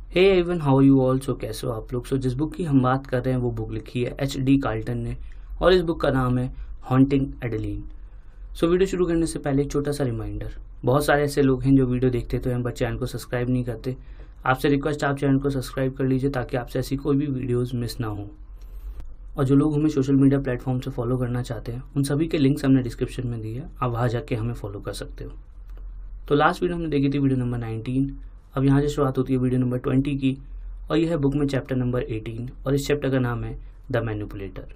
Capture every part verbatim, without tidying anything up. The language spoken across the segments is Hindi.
Hey everyone, how you all. So कैसे हो आप लोग। सो जिस बुक की हम बात कर रहे हैं वो बुक लिखी है एच डी कार्ल्टन ने और इस बुक का नाम है हॉन्टिंग एडेलीन। सो वीडियो शुरू करने से पहले एक छोटा सा रिमाइंडर, बहुत सारे ऐसे लोग हैं जो वीडियो देखते तो हैं बट चैनल को सब्सक्राइब नहीं करते। आपसे रिक्वेस्ट, आप चैनल को सब्सक्राइब कर लीजिए ताकि आपसे ऐसी कोई भी वीडियोज़ मिस ना हो। और जो लोग हमें सोशल मीडिया प्लेटफॉर्म से फॉलो करना चाहते हैं उन सभी के लिंक्स हमने डिस्क्रिप्शन में दिए है, आप वहाँ जाके हमें फॉलो कर सकते हो। तो लास्ट वीडियो हमने देखी थी वीडियो नंबर नाइनटीन, अब यहाँ से शुरुआत होती है वीडियो नंबर ट्वेंटी की और यह है बुक में चैप्टर नंबर एटीन और इस चैप्टर का नाम है द मैनिपुलेटर।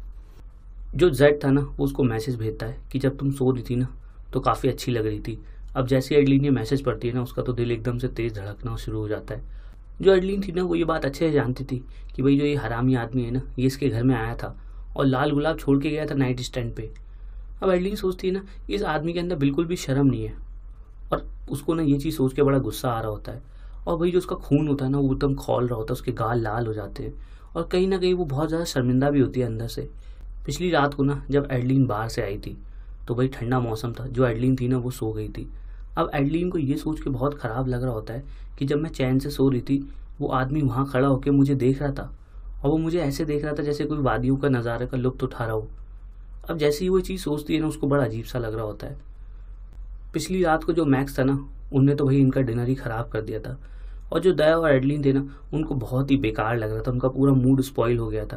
जो जेड था ना वो उसको मैसेज भेजता है कि जब तुम सो रही थी ना तो काफ़ी अच्छी लग रही थी। अब जैसे एडलीन ये मैसेज पढ़ती है ना उसका तो दिल एकदम से तेज़ धड़कना शुरू हो जाता है। जो एडलीन थी ना वो ये बात अच्छे से जानती थी कि भाई जो ये हरामी आदमी है ना ये इसके घर में आया था और लाल गुलाब छोड़ के गया था नाइट स्टैंड पे। अब एडलीन सोचती है ना इस आदमी के अंदर बिल्कुल भी शर्म नहीं है और उसको ना ये चीज़ सोच के बड़ा गुस्सा आ रहा होता है। और भाई जो उसका खून होता है ना वो एकदम खौल रहा होता है, उसके गाल लाल हो जाते हैं और कहीं ना कहीं वो बहुत ज़्यादा शर्मिंदा भी होती है अंदर से। पिछली रात को ना जब एडलीन बाहर से आई थी तो भाई ठंडा मौसम था, जो एडलीन थी ना वो सो गई थी। अब एडलीन को ये सोच के बहुत ख़राब लग रहा होता है कि जब मैं चैन से सो रही थी वो आदमी वहाँ खड़ा होकर मुझे देख रहा था और वो मुझे ऐसे देख रहा था जैसे कोई वादियों का नज़ारे का लुत्फ उठा रहा हो। अब जैसे ही वो चीज़ सोचती है ना उसको बड़ा अजीब सा लग रहा होता है। पिछली रात को जो मैक्स था ना उनने तो भाई इनका डिनर ही ख़राब कर दिया था और जो दया और एडलीन थे ना उनको बहुत ही बेकार लग रहा था, उनका पूरा मूड स्पॉइल हो गया था।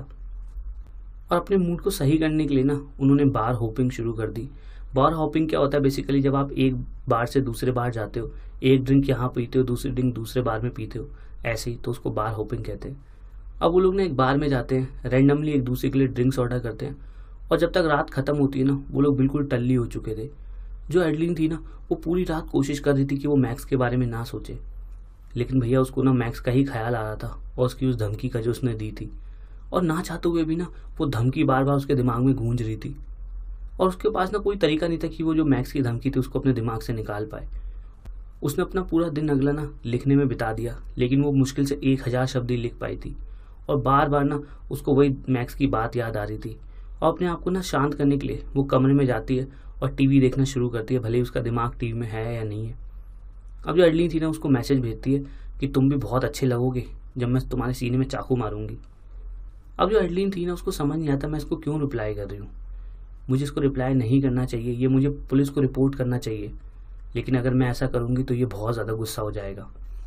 और अपने मूड को सही करने के लिए ना उन्होंने बार हॉपिंग शुरू कर दी। बार हॉपिंग क्या होता है, बेसिकली जब आप एक बार से दूसरे बार जाते हो, एक ड्रिंक यहाँ पीते हो दूसरी ड्रिंक दूसरे बार में पीते हो, ऐसे ही तो उसको बार हॉपिंग कहते हैं। अब वो लोग ना एक बार में जाते हैं, रैंडमली एक दूसरे के लिए ड्रिंक्स ऑर्डर करते हैं और जब तक रात ख़त्म होती है ना वो लोग बिल्कुल टल्ली हो चुके थे। जो एडलीन थी ना वो पूरी रात कोशिश कर रही थी कि वो मैक्स के बारे में ना सोचे, लेकिन भैया उसको ना मैक्स का ही ख्याल आ रहा था और उसकी उस धमकी का जो उसने दी थी, और ना चाहते हुए भी ना वो धमकी बार बार उसके दिमाग में गूंज रही थी और उसके पास ना कोई तरीका नहीं था कि वो जो मैक्स की धमकी थी उसको अपने दिमाग से निकाल पाए। उसने अपना पूरा दिन अगला ना लिखने में बिता दिया, लेकिन वो मुश्किल से एक हज़ार शब्द ही लिख पाई थी और बार बार ना उसको वही मैक्स की बात याद आ रही थी। और अपने आप को ना शांत करने के लिए वो कमरे में जाती है और टीवी देखना शुरू करती है, भले ही उसका दिमाग टीवी में है या नहीं है। अब जो एडलीन थी ना उसको मैसेज भेजती है कि तुम भी बहुत अच्छे लगोगे जब मैं तुम्हारे सीने में चाकू मारूंगी। अब जो एडलीन थी ना उसको समझ नहीं आता मैं इसको क्यों रिप्लाई कर रही हूँ, मुझे इसको रिप्लाई नहीं करना चाहिए, ये मुझे पुलिस को रिपोर्ट करना चाहिए, लेकिन अगर मैं ऐसा करूँगी तो ये बहुत ज़्यादा गुस्सा हो जाएगा।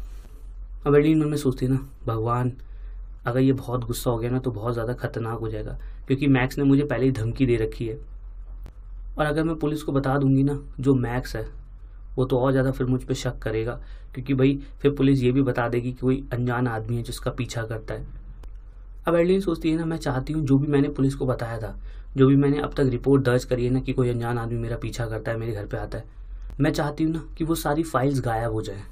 अब एडलीन मन में सोचती है ना, भगवान अगर ये बहुत गुस्सा हो गया ना तो बहुत ज़्यादा खतरनाक हो जाएगा, क्योंकि मैक्स ने मुझे पहले ही धमकी दे रखी है और अगर मैं पुलिस को बता दूंगी ना जो मैक्स है वो तो और ज़्यादा फिर मुझ पर शक करेगा, क्योंकि भाई फिर पुलिस ये भी बता देगी कि कोई अनजान आदमी है जिसका पीछा करता है। अब एडलीन सोचती है ना मैं चाहती हूँ जो भी मैंने पुलिस को बताया था, जो भी मैंने अब तक रिपोर्ट दर्ज करी है ना कि कोई अनजान आदमी मेरा पीछा करता है, मेरे घर पे आता है, मैं चाहती हूँ ना कि वो सारी फाइल्स गायब हो जाए।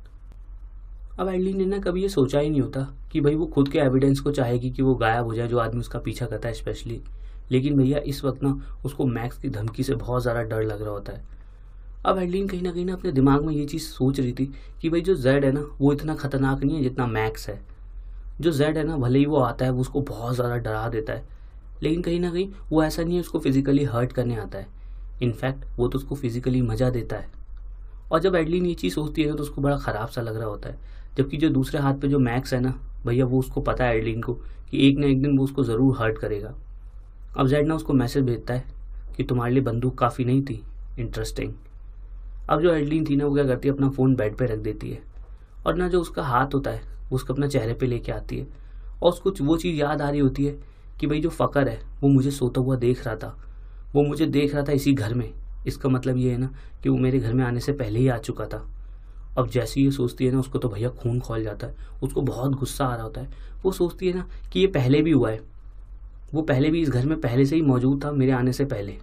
अब एडलीन ने ना कभी ये सोचा ही नहीं होता कि भाई वो खुद के एविडेंस को चाहेगी कि वो गायब हो जाए, जो आदमी उसका पीछा करता है स्पेशली, लेकिन भैया इस वक्त ना उसको मैक्स की धमकी से बहुत ज़्यादा डर लग रहा होता है। अब एडलीन कहीं ना कहीं ना अपने दिमाग में ये चीज़ सोच रही थी कि भाई जो जेड है ना वो इतना खतरनाक नहीं है जितना मैक्स है। जो जेड है ना भले ही वो आता है वो उसको बहुत ज़्यादा डरा देता है, लेकिन कहीं ना कहीं वो ऐसा नहीं है उसको फिजिकली हर्ट करने आता है, इनफैक्ट वो तो उसको फिजिकली मज़ा देता है। और जब एडलीन ये चीज़ सोचती है तो उसको बड़ा ख़राब सा लग रहा होता है, जबकि जो दूसरे हाथ पे जो मैक्स है ना भैया वो उसको पता है एडलीन को कि एक ना एक दिन वो उसको ज़रूर हर्ट करेगा। अब जेड ना उसको मैसेज भेजता है कि तुम्हारे लिए बंदूक काफ़ी नहीं थी, इंटरेस्टिंग। अब जो एडलीन थी ना वो क्या करती है, अपना फ़ोन बेड पे रख देती है और ना जो उसका हाथ होता है वो उसको अपना चेहरे पे लेके आती है और उसको वो चीज़ याद आ रही होती है कि भाई जो फ़कर है वो मुझे सोता हुआ देख रहा था, वो मुझे देख रहा था इसी घर में, इसका मतलब ये है ना कि वो मेरे घर में आने से पहले ही आ चुका था। अब जैसे ये सोचती है ना उसको तो भैया खून खौल जाता है, उसको बहुत गुस्सा आ रहा होता है। वो सोचती है ना कि ये पहले भी हुआ है, वो पहले भी इस घर में पहले से ही मौजूद था मेरे आने से पहले।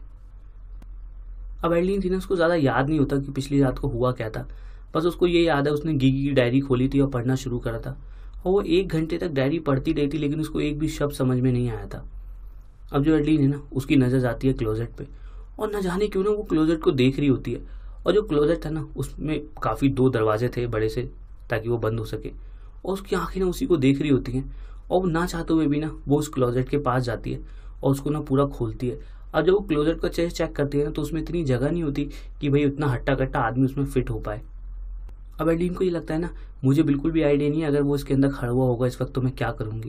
अब एडलीन थी ना उसको ज़्यादा याद नहीं होता कि पिछली रात को हुआ क्या था, बस उसको ये याद है उसने गीगी की डायरी खोली थी और पढ़ना शुरू करा था और वो एक घंटे तक डायरी पढ़ती रही थी, लेकिन उसको एक भी शब्द समझ में नहीं आया था। अब जो एडलीन है ना उसकी नज़र जाती है क्लोजेट पे और न जाने क्यों ना वो क्लोजेट को देख रही होती है और जो क्लोजेट था ना उसमें काफ़ी दो दरवाजे थे बड़े से ताकि वो बंद हो सके और उसकी आंखें ना उसी को देख रही होती हैं और वो ना चाहते हुए भी ना वो उस क्लोजेट के पास जाती है और उसको ना पूरा खोलती है। अब जब वो क्लोजेट का चेस्ट चेक करती है ना तो उसमें इतनी जगह नहीं होती कि भाई उतना हट्टा कट्टा आदमी उसमें फिट हो पाए। अब एडलिन को ये लगता है ना, मुझे बिल्कुल भी आइडिया नहीं है अगर वो इसके अंदर खड़ा हुआ होगा इस वक्त तो मैं क्या करूँगी।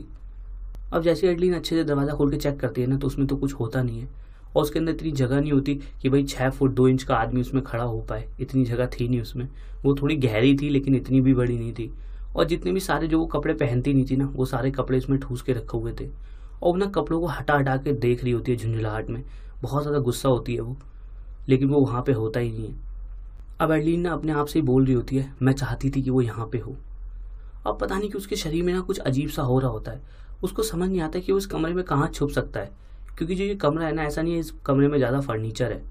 अब जैसे एडलिन अच्छे से दरवाज़ा खोल के चेक करती है ना, तो उसमें तो कुछ होता नहीं है और उसके अंदर इतनी जगह नहीं होती कि भाई छः फुट दो इंच का आदमी उसमें खड़ा हो पाए, इतनी जगह थी नहीं उसमें। वो थोड़ी गहरी थी लेकिन इतनी भी बड़ी नहीं थी, और जितने भी सारे जो वो कपड़े पहनती नहीं थी ना, वो सारे कपड़े उसमें ठूस के रखे हुए थे और वो ना कपड़ों को हटा हटा के देख रही होती है झुंझलाहट में। बहुत ज़्यादा गुस्सा होती है वो, लेकिन वो वहाँ पे होता ही नहीं है। अब एडलिन ना अपने आप से ही बोल रही होती है, मैं चाहती थी कि वो यहाँ पे हो। अब पता नहीं कि उसके शरीर में ना कुछ अजीब सा हो रहा होता है, उसको समझ नहीं आता कि वो इस कमरे में कहाँ छुप सकता है, क्योंकि जो ये कमरा है ना, ऐसा नहीं है इस कमरे में ज़्यादा फर्नीचर है,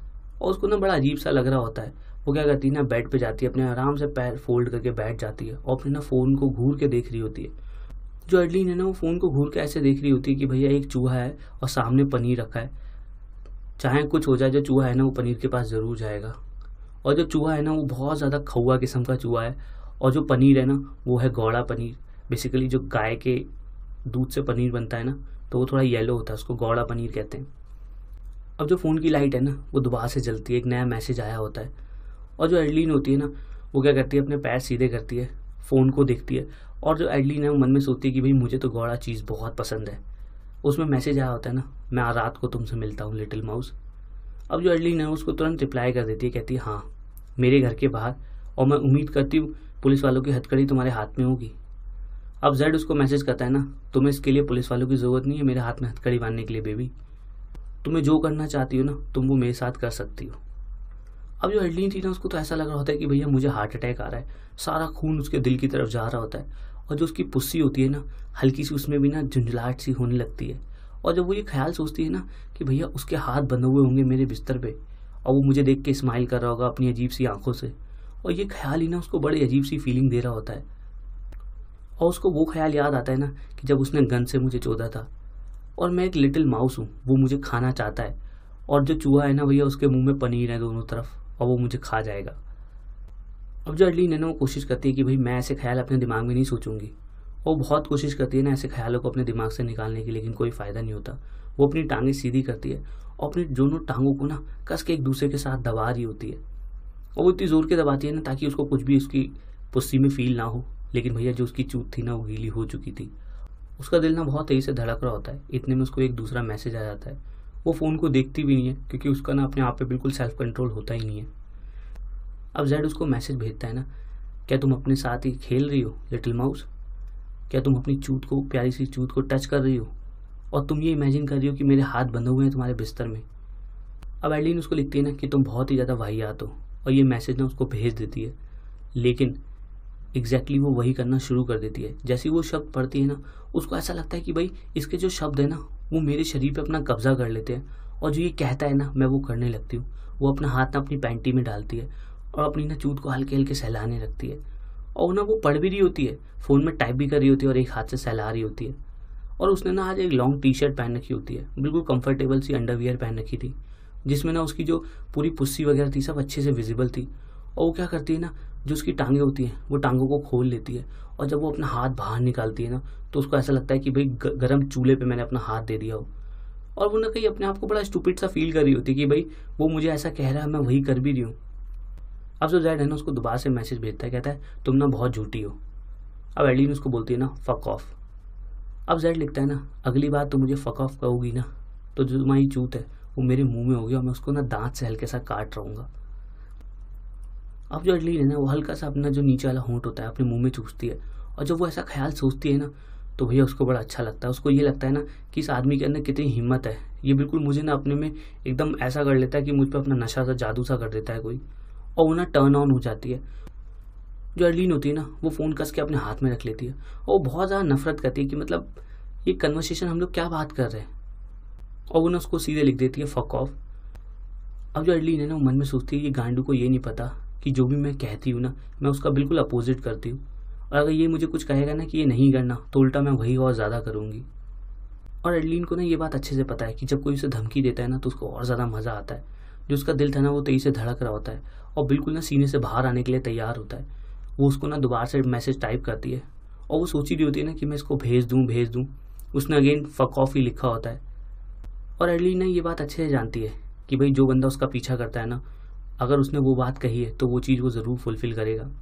और उसको ना बड़ा अजीब सा लग रहा होता है। वो क्या करती है ना, बेड पे जाती है, अपने आराम से पैर फोल्ड करके बैठ जाती है और अपने ना फ़ोन को घूर के देख रही होती है। जो एडलिन है ना, वो फ़ोन को घूर के ऐसे देख रही होती है कि भैया एक चूहा है और सामने पनीर रखा है, चाहे कुछ हो जाए जो चूहा है ना वो पनीर के पास ज़रूर जाएगा। और जो चूहा है ना वो बहुत ज़्यादा खौआ किस्म का चूहा है, और जो पनीर है ना वो है गौड़ा पनीर। बेसिकली जो गाय के दूध से पनीर बनता है ना, तो वो थोड़ा येलो होता है, उसको गौड़ा पनीर कहते हैं। अब जो फ़ोन की लाइट है ना वो दोबारा से जलती है, एक नया मैसेज आया होता है, और जो एडलिन होती है ना वो क्या करती है, अपने पैर सीधे करती है, फ़ोन को देखती है, और जो एडलिन है वो मन में सोचती है कि भाई मुझे तो गौड़ा चीज़ बहुत पसंद है। उसमें मैसेज आया होता है ना, मैं आज रात को तुमसे मिलता हूँ लिटिल माउस। अब जो एडलिन है उसको तुरंत रिप्लाई कर देती है, कहती है हाँ मेरे घर के बाहर, और मैं उम्मीद करती हूँ पुलिस वालों की हथकड़ी तुम्हारे हाथ में होगी। अब जेड उसको मैसेज करता है ना, तुम्हें इसके लिए पुलिस वालों की ज़रूरत नहीं है मेरे हाथ में हथकड़ी बांधने के लिए बेबी, तुम्हें जो करना चाहती हो ना तुम वो मेरे साथ कर सकती हो। अब जो एडलिन थी ना उसको तो ऐसा लग रहा होता है कि भैया मुझे हार्ट अटैक आ रहा है, सारा खून उसके दिल की तरफ जा रहा होता है, और जो उसकी पुस्सी होती है ना हल्की सी उसमें भी ना झुंझलाहट सी होने लगती है। और जब वो ये ख्याल सोचती है ना कि भैया उसके हाथ बंधे हुए होंगे मेरे बिस्तर पे, और वो मुझे देख के स्माइल कर रहा होगा अपनी अजीब सी आंखों से, और ये ख्याल ही ना उसको बड़ी अजीब सी फीलिंग दे रहा होता है। और उसको वो ख्याल याद आता है ना कि जब उसने गन से मुझे चोदा था, और मैं एक लिटिल माउस हूँ, वो मुझे खाना चाहता है, और जो चूहा है ना भैया उसके मुंह में पनीर है दोनों तरफ, और वो मुझे खा जाएगा। अब जो एडलिन है ना वो कोशिश करती है कि भाई मैं ऐसे ख्याल अपने दिमाग में नहीं सोचूंगी, वो बहुत कोशिश करती है ना ऐसे ख्यालों को अपने दिमाग से निकालने की, लेकिन कोई फ़ायदा नहीं होता। वो अपनी टांगें सीधी करती है और अपनी दोनों टांगों को ना कस के एक दूसरे के साथ दबा रही होती है, और वो इतनी ज़ोर के दबाती है ना ताकि उसको कुछ भी उसकी पुस्सी में फील ना हो। लेकिन भैया जो उसकी चूत थी ना वो गीली हो चुकी थी, उसका दिल ना बहुत तेज़ी से धड़क रहा होता है। इतने में उसको एक दूसरा मैसेज आ जाता है, वो फ़ोन को देखती भी नहीं है क्योंकि उसका ना अपने आप पे बिल्कुल सेल्फ कंट्रोल होता ही नहीं है। अब जेड उसको मैसेज भेजता है ना, क्या तुम अपने साथ ही खेल रही हो लिटिल माउस, क्या तुम अपनी चूत को, प्यारी सी चूत को टच कर रही हो, और तुम ये इमेजिन कर रही हो कि मेरे हाथ बंधे हुए हैं तुम्हारे बिस्तर में। अब एडलिन उसको लिखती है ना कि तुम बहुत ही ज़्यादा वाहियात हो, और ये मैसेज ना उसको भेज देती है, लेकिन एग्जैक्टली वो वही करना शुरू कर देती है। जैसे ही वो शब्द पढ़ती है ना उसको ऐसा लगता है कि भाई इसके जो शब्द है ना वो मेरे शरीर पे अपना कब्जा कर लेते हैं, और जो ये कहता है ना मैं वो करने लगती हूँ। वो अपना हाथ ना अपनी पैंटी में डालती है और अपनी ना चूत को हल्के हल्के सहलाने लगती है, और ना वो पढ़ भी रही होती है, फ़ोन में टाइप भी कर रही होती है और एक हाथ से सहला रही होती है। और उसने ना आज एक लॉन्ग टी शर्ट पहन रखी होती है, बिल्कुल कंफर्टेबल सी अंडरवियर पहन रखी थी, जिसमें ना उसकी जो पूरी पुस्सी वगैरह थी सब अच्छे से विजिबल थी। और वो क्या करती है ना, जो उसकी टांगें होती हैं वो टांगों को खोल लेती है, और जब वो अपना हाथ बाहर निकालती है ना तो उसको ऐसा लगता है कि भाई गर्म चूल्हे पे मैंने अपना हाथ दे दिया हो। और वो ना कहीं अपने आप को बड़ा स्टूपिड सा फील कर रही होती है कि भाई वो मुझे ऐसा कह रहा है, मैं वही कर भी रही हूँ। अब जो जेड है ना उसको दोबारा से मैसेज भेजता है, कहता है तुम ना बहुत झूठी हो। अब एडलिन उसको बोलती है ना फक ऑफ। अब जेड लिखता है ना, अगली बार तो मुझे फक ऑफ कहोगी ना तो जो तुम्हारी चूत है वो मेरे मुंह में होगी और मैं उसको ना दांत से हल्के सा काट रहूँगा। अब जो एडलिन है ना वो हल्का सा अपना जो नीचे वाला होंठ होता है अपने मुंह में चूसती है, और जब वो ऐसा ख्याल सोचती है ना तो भैया उसको बड़ा अच्छा लगता है। उसको ये लगता है ना कि इस आदमी के अंदर कितनी हिम्मत है, ये बिल्कुल मुझे ना अपने में एकदम ऐसा कर लेता है कि मुझ पर अपना नशा सा जादू सा कर देता है कोई, और वो ना टर्न ऑन हो जाती है। जो एडलिन होती है ना वो फ़ोन कस के अपने हाथ में रख लेती है, और वो बहुत ज़्यादा नफरत करती है कि मतलब ये कन्वर्सेशन हम लोग क्या बात कर रहे हैं, और वो ना उसको सीधे लिख देती है फक ऑफ। अब जो एडलिन है ना वो मन में सोचती है ये गांडू को ये नहीं पता कि जो भी मैं कहती हूँ ना मैं उसका बिल्कुल अपोजिट करती हूँ, और अगर ये मुझे कुछ कहेगा ना कि ये नहीं करना तो उल्टा मैं वही और ज़्यादा करूँगी। और एडलिन को ना ये बात अच्छे से पता है कि जब कोई उसे धमकी देता है ना तो उसको और ज़्यादा मज़ा आता है। जो उसका दिल था ना वो तेज़ी से धड़क रहा होता है और बिल्कुल ना सीने से बाहर आने के लिए तैयार होता है। वो उसको ना दोबारा से मैसेज टाइप करती है, और वो सोची रही होती है ना कि मैं इसको भेज दूँ भेज दूँ उसने अगेन फक ऑफ ही लिखा होता है। और एडलिन ना ये बात अच्छे से जानती है कि भाई जो बंदा उसका पीछा करता है ना, अगर उसने वो बात कही है तो वो चीज़ वो ज़रूर फुलफ़िल करेगा।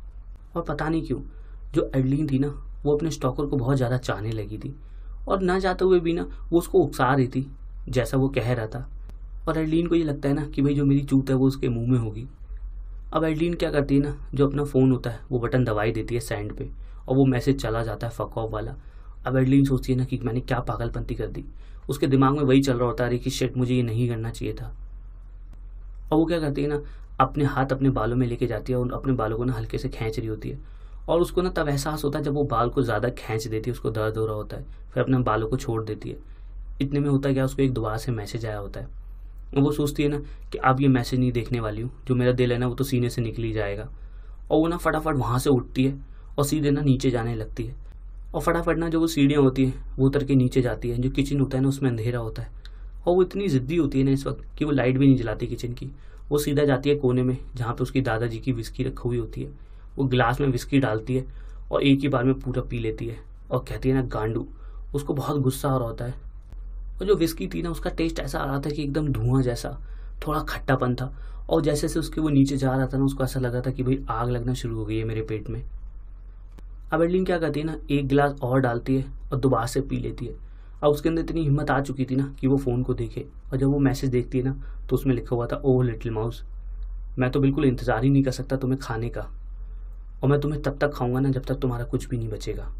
और पता नहीं क्यों जो एडलीन थी ना वो अपने स्टॉकर को बहुत ज़्यादा चाहने लगी थी, और ना चाहते हुए भी ना वो उसको उकसा रही थी जैसा वो कह रहा था। और एडलीन को ये लगता है ना कि भाई जो मेरी चूत है वो उसके मुंह में होगी। अब एडलीन क्या करती है ना, जो अपना फ़ोन होता है वो बटन दबाई देती है सेंड पे, और वो मैसेज चला जाता है फक ऑफ वाला। अब एडलीन सोचती है ना कि मैंने क्या पागलपंती कर दी। उसके दिमाग में वही चल रहा होता है कि शिट मुझे ये नहीं करना चाहिए था। और वो क्या करती है ना, अपने हाथ अपने बालों में लेके जाती है और अपने बालों को ना हल्के से खींच रही होती है। और उसको ना तब एहसास होता है जब वो बाल को ज़्यादा खींच देती है, उसको दर्द हो रहा होता है, फिर अपने बालों को छोड़ देती है। इतने में होता है क्या, उसको एक दोबारा से मैसेज आया होता है। और वो सोचती है ना कि अब ये मैसेज नहीं देखने वाली हूँ, जो मेरा दिल है ना वो तो सीने से निकल ही जाएगा। और वो ना फटाफट वहाँ से उठती है और सीधे ना नीचे जाने लगती है। और फटाफट ना जो वो सीढ़ियाँ होती हैं वो उतर के नीचे जाती है। जो किचन होता है ना उसमें अंधेरा होता है, और वो इतनी ज़िद्दी होती है ना इस वक्त कि वो लाइट भी नहीं जलाती किचन की। वो सीधा जाती है कोने में जहाँ पे उसकी दादाजी की विस्की रखी हुई होती है। वो गिलास में विस्की डालती है और एक ही बार में पूरा पी लेती है और कहती है ना गांडू। उसको बहुत गुस्सा आ रहा होता है। और जो विस्की थी ना उसका टेस्ट ऐसा आ रहा था कि एकदम धुआं जैसा, थोड़ा खट्टापन था। और जैसे जैसे उसके वो नीचे जा रहा था ना उसको ऐसा लगा था कि भाई आग लगना शुरू हो गई है मेरे पेट में। अब एडलीन क्या करती है ना, एक गिलास और डालती है और दोबारा से पी लेती है। अब उसके अंदर इतनी हिम्मत आ चुकी थी ना कि वो फ़ोन को देखे, और जब वो मैसेज देखती है ना तो उसमें लिखा हुआ था, ओह लिटिल माउस, मैं तो बिल्कुल इंतज़ार ही नहीं कर सकता तुम्हें खाने का, और मैं तुम्हें तब तक खाऊंगा ना जब तक तुम्हारा कुछ भी नहीं बचेगा।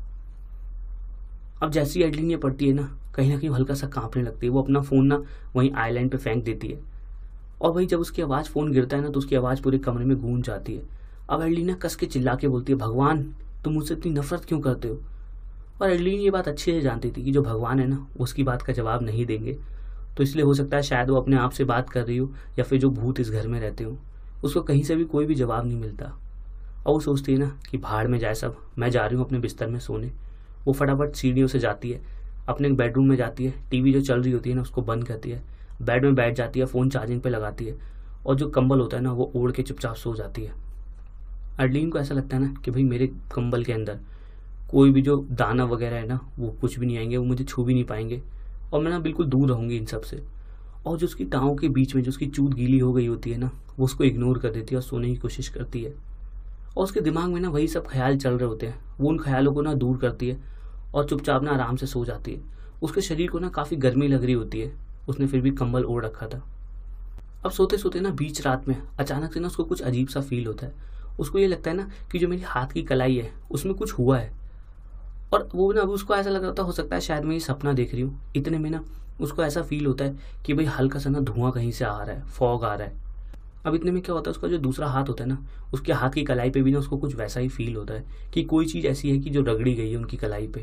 अब जैसी एडलीन ये पढ़ती है ना, कहीं ना कहीं हल्का सा कांपने लगती है। वो अपना फ़ोन ना वहीं आइलैंड पे फेंक देती है, और वहीं जब उसकी आवाज़ फ़ोन गिरता है ना तो उसकी आवाज़ पूरे कमरे में गूंज जाती है। अब एडलीन ना कस के चिल्ला के बोलती है, भगवान तुम मुझसे इतनी नफरत क्यों करते हो। और एडलीन ये बात अच्छे से जानती थी कि जो भगवान है ना उसकी बात का जवाब नहीं देंगे, तो इसलिए हो सकता है शायद वो अपने आप से बात कर रही हो, या फिर जो भूत इस घर में रहते हो उसको कहीं से भी कोई भी जवाब नहीं मिलता। और वो सोचती है ना कि भाड़ में जाए सब, मैं जा रही हूँ अपने बिस्तर में सोने। वो फटाफट सीढ़ियों से जाती है, अपने बेडरूम में जाती है, टीवी जो चल रही होती है ना उसको बंद करती है, बेड में बैठ जाती है, फ़ोन चार्जिंग पे लगाती है, और जो कंबल होता है ना वो ओढ़ के चुपचाप सो जाती है। एडलीन को ऐसा लगता है ना कि भाई मेरे कंबल के अंदर कोई भी जो दाना वगैरह है ना वो कुछ भी नहीं आएंगे, वो मुझे छू भी नहीं पाएंगे, और मैं ना बिल्कुल दूर रहूँगी इन सब से। और जो उसकी टाँगों के बीच में जो उसकी चूत गीली हो गई होती है ना वो उसको इग्नोर कर देती है और सोने की कोशिश करती है। और उसके दिमाग में ना वही सब ख्याल चल रहे होते हैं। वो उन ख्यालों को ना दूर करती है और चुपचाप ना आराम से सो जाती है। उसके शरीर को ना काफ़ी गर्मी लग रही होती है, उसने फिर भी कंबल ओढ़ रखा था। अब सोते सोते ना बीच रात में अचानक से ना उसको कुछ अजीब सा फील होता है। उसको ये लगता है ना कि जो मेरी हाथ की कलाई है उसमें कुछ हुआ है, और वो ना अब उसको ऐसा लग रहा था हो सकता है शायद मैं ये सपना देख रही हूँ। इतने में ना उसको ऐसा फील होता है कि भाई हल्का सा ना धुआं कहीं से आ रहा है, फॉग आ रहा है। अब इतने में क्या होता है, उसका जो दूसरा हाथ होता है ना उसके हाथ की कलाई पे भी ना उसको कुछ वैसा ही फील होता है कि कोई चीज़ ऐसी है कि जो रगड़ी गई है उनकी कलाई पे।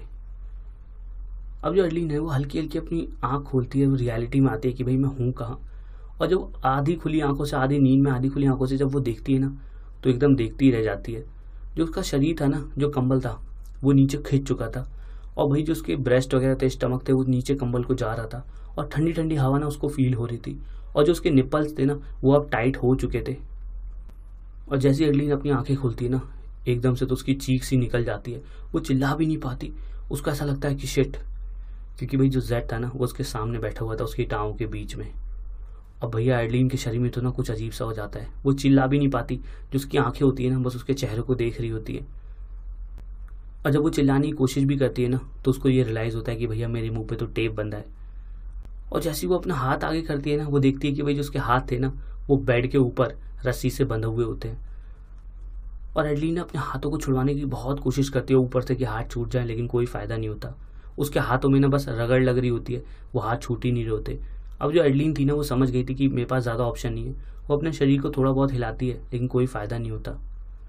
अब जो एडलीन है वो हल्की हल्की अपनी आँख खोलती है, वो रियलिटी में आती है कि भाई मैं हूँ कहाँ। और जब आधी खुली आंखों से, आधी नींद में आधी खुली आंखों से जब वो देखती है ना तो एकदम देखती ही रह जाती है। जो उसका शरीर था ना, जो कंबल था वो नीचे खिंच चुका था, और भाई जो उसके ब्रेस्ट वगैरह थे, स्टमक थे, वो नीचे कंबल को जा रहा था, और ठंडी ठंडी हवा ना उसको फील हो रही थी। और जो उसके निप्पल्स थे ना वो अब टाइट हो चुके थे। और जैसे एडलीन अपनी आंखें खुलती है ना एकदम से तो उसकी चीख सी निकल जाती है। वो चिल्ला भी नहीं पाती, उसको ऐसा लगता है कि शिट, क्योंकि भाई जो जेड था ना वो उसके सामने बैठा हुआ था उसकी टाँगों के बीच में। अब भैया एडलीन के शरीर में तो ना कुछ अजीब सा हो जाता है। वो चिल्ला भी नहीं पाती, जो उसकी आंखें होती है ना बस उसके चेहरे को देख रही होती है। और जब वो चिल्लाने की कोशिश भी करती है ना तो उसको ये रियलाइज़ होता है कि भैया मेरे मुंह पे तो टेप बंधा है। और जैसे वो अपना हाथ आगे करती है ना वो देखती है कि भाई जो उसके हाथ थे ना वो बेड के ऊपर रस्सी से बंधे हुए होते हैं। और एडलीन ने अपने हाथों को छुड़वाने की बहुत कोशिश करती है ऊपर से कि हाथ छूट जाए, लेकिन कोई फ़ायदा नहीं होता। उसके हाथों में ना बस रगड़ लग रही होती है, वो हाथ छूट ही नहीं रहे होते। अब जो एडलीन थी ना वो समझ गई थी कि मेरे पास ज़्यादा ऑप्शन नहीं है। वो अपने शरीर को थोड़ा बहुत हिलाती है लेकिन कोई फ़ायदा नहीं होता।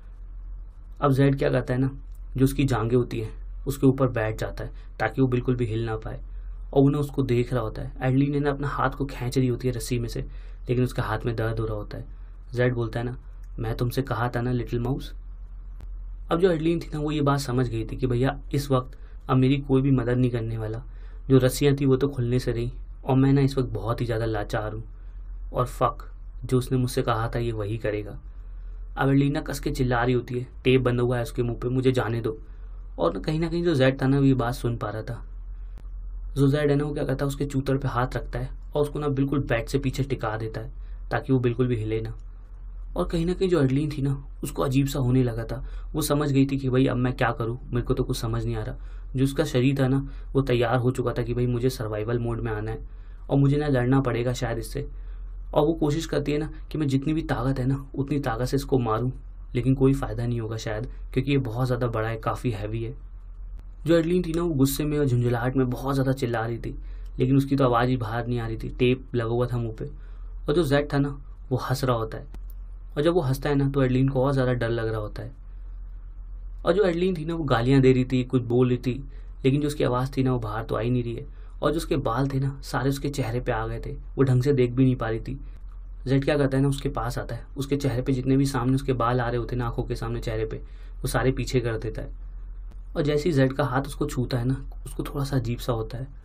अब जेड क्या करता है ना, जो उसकी जांघें होती हैं उसके ऊपर बैठ जाता है ताकि वो बिल्कुल भी हिल ना पाए, और उन्हें उसको देख रहा होता है। एडलीन ने ना अपना हाथ को खींच रही होती है रस्सी में से, लेकिन उसके हाथ में दर्द हो रहा होता है। जेड बोलता है ना, मैं तुमसे कहा था ना लिटिल माउस। अब जो एडलीन थी ना वो ये बात समझ गई थी कि भैया इस वक्त अब मेरी कोई भी मदद नहीं करने वाला। जो रस्सियाँ थी वो तो खुलने से रही, और मैं ना इस वक्त बहुत ही ज़्यादा लाचार हूँ, और फक जो उसने मुझसे कहा था ये वही करेगा। अब एडलीन ना कस के चिल्ला रही होती है, टेप बंधा हुआ है उसके मुंह पे, मुझे जाने दो। और कहीं ना कहीं जो जेड था ना वो ये बात सुन पा रहा था। जो जेड है ना वो क्या करता है, उसके चूतर पे हाथ रखता है और उसको ना बिल्कुल बेड से पीछे टिका देता है ताकि वो बिल्कुल भी हिले ना। और कहीं ना कहीं जो एडलीन थी ना, उसको अजीब सा होने लगा था। वो समझ गई थी कि भाई अब मैं क्या करूँ, मेरे को तो कुछ समझ नहीं आ रहा। जो उसका शरीर था ना, वो तैयार हो चुका था कि भाई मुझे सर्वाइवल मोड में आना है और मुझे ना लड़ना पड़ेगा शायद इससे। और वो कोशिश करती है ना कि मैं जितनी भी ताकत है ना उतनी ताकत से इसको मारूं, लेकिन कोई फ़ायदा नहीं होगा शायद, क्योंकि ये बहुत ज़्यादा बड़ा है, काफ़ी हैवी है। जो एडलीन थी ना, वो गुस्से में और झुंझलाहट में बहुत ज़्यादा चिल्ला रही थी, लेकिन उसकी तो आवाज़ ही बाहर नहीं आ रही थी, टेप लगा हुआ था मुंह पे। और जो जेड था ना, वो हंस रहा होता है, और जब वो हंसता है ना तो एडलीन को और ज़्यादा डर लग रहा होता है। और जो एडलीन थी ना, वो गालियाँ दे रही थी, कुछ बोल रही थी, लेकिन जो उसकी आवाज़ थी ना, वो बाहर तो आ ही नहीं रही है। और जो उसके बाल थे ना, सारे उसके चेहरे पे आ गए थे, वो ढंग से देख भी नहीं पा रही थी। जेड क्या करता है ना, उसके पास आता है, उसके चेहरे पे जितने भी सामने उसके बाल आ रहे होते हैं ना, आंखों के सामने चेहरे पे, वो सारे पीछे कर देता है। और जैसे ही जेड का हाथ उसको छूता है ना, उसको थोड़ा सा अजीब सा होता है।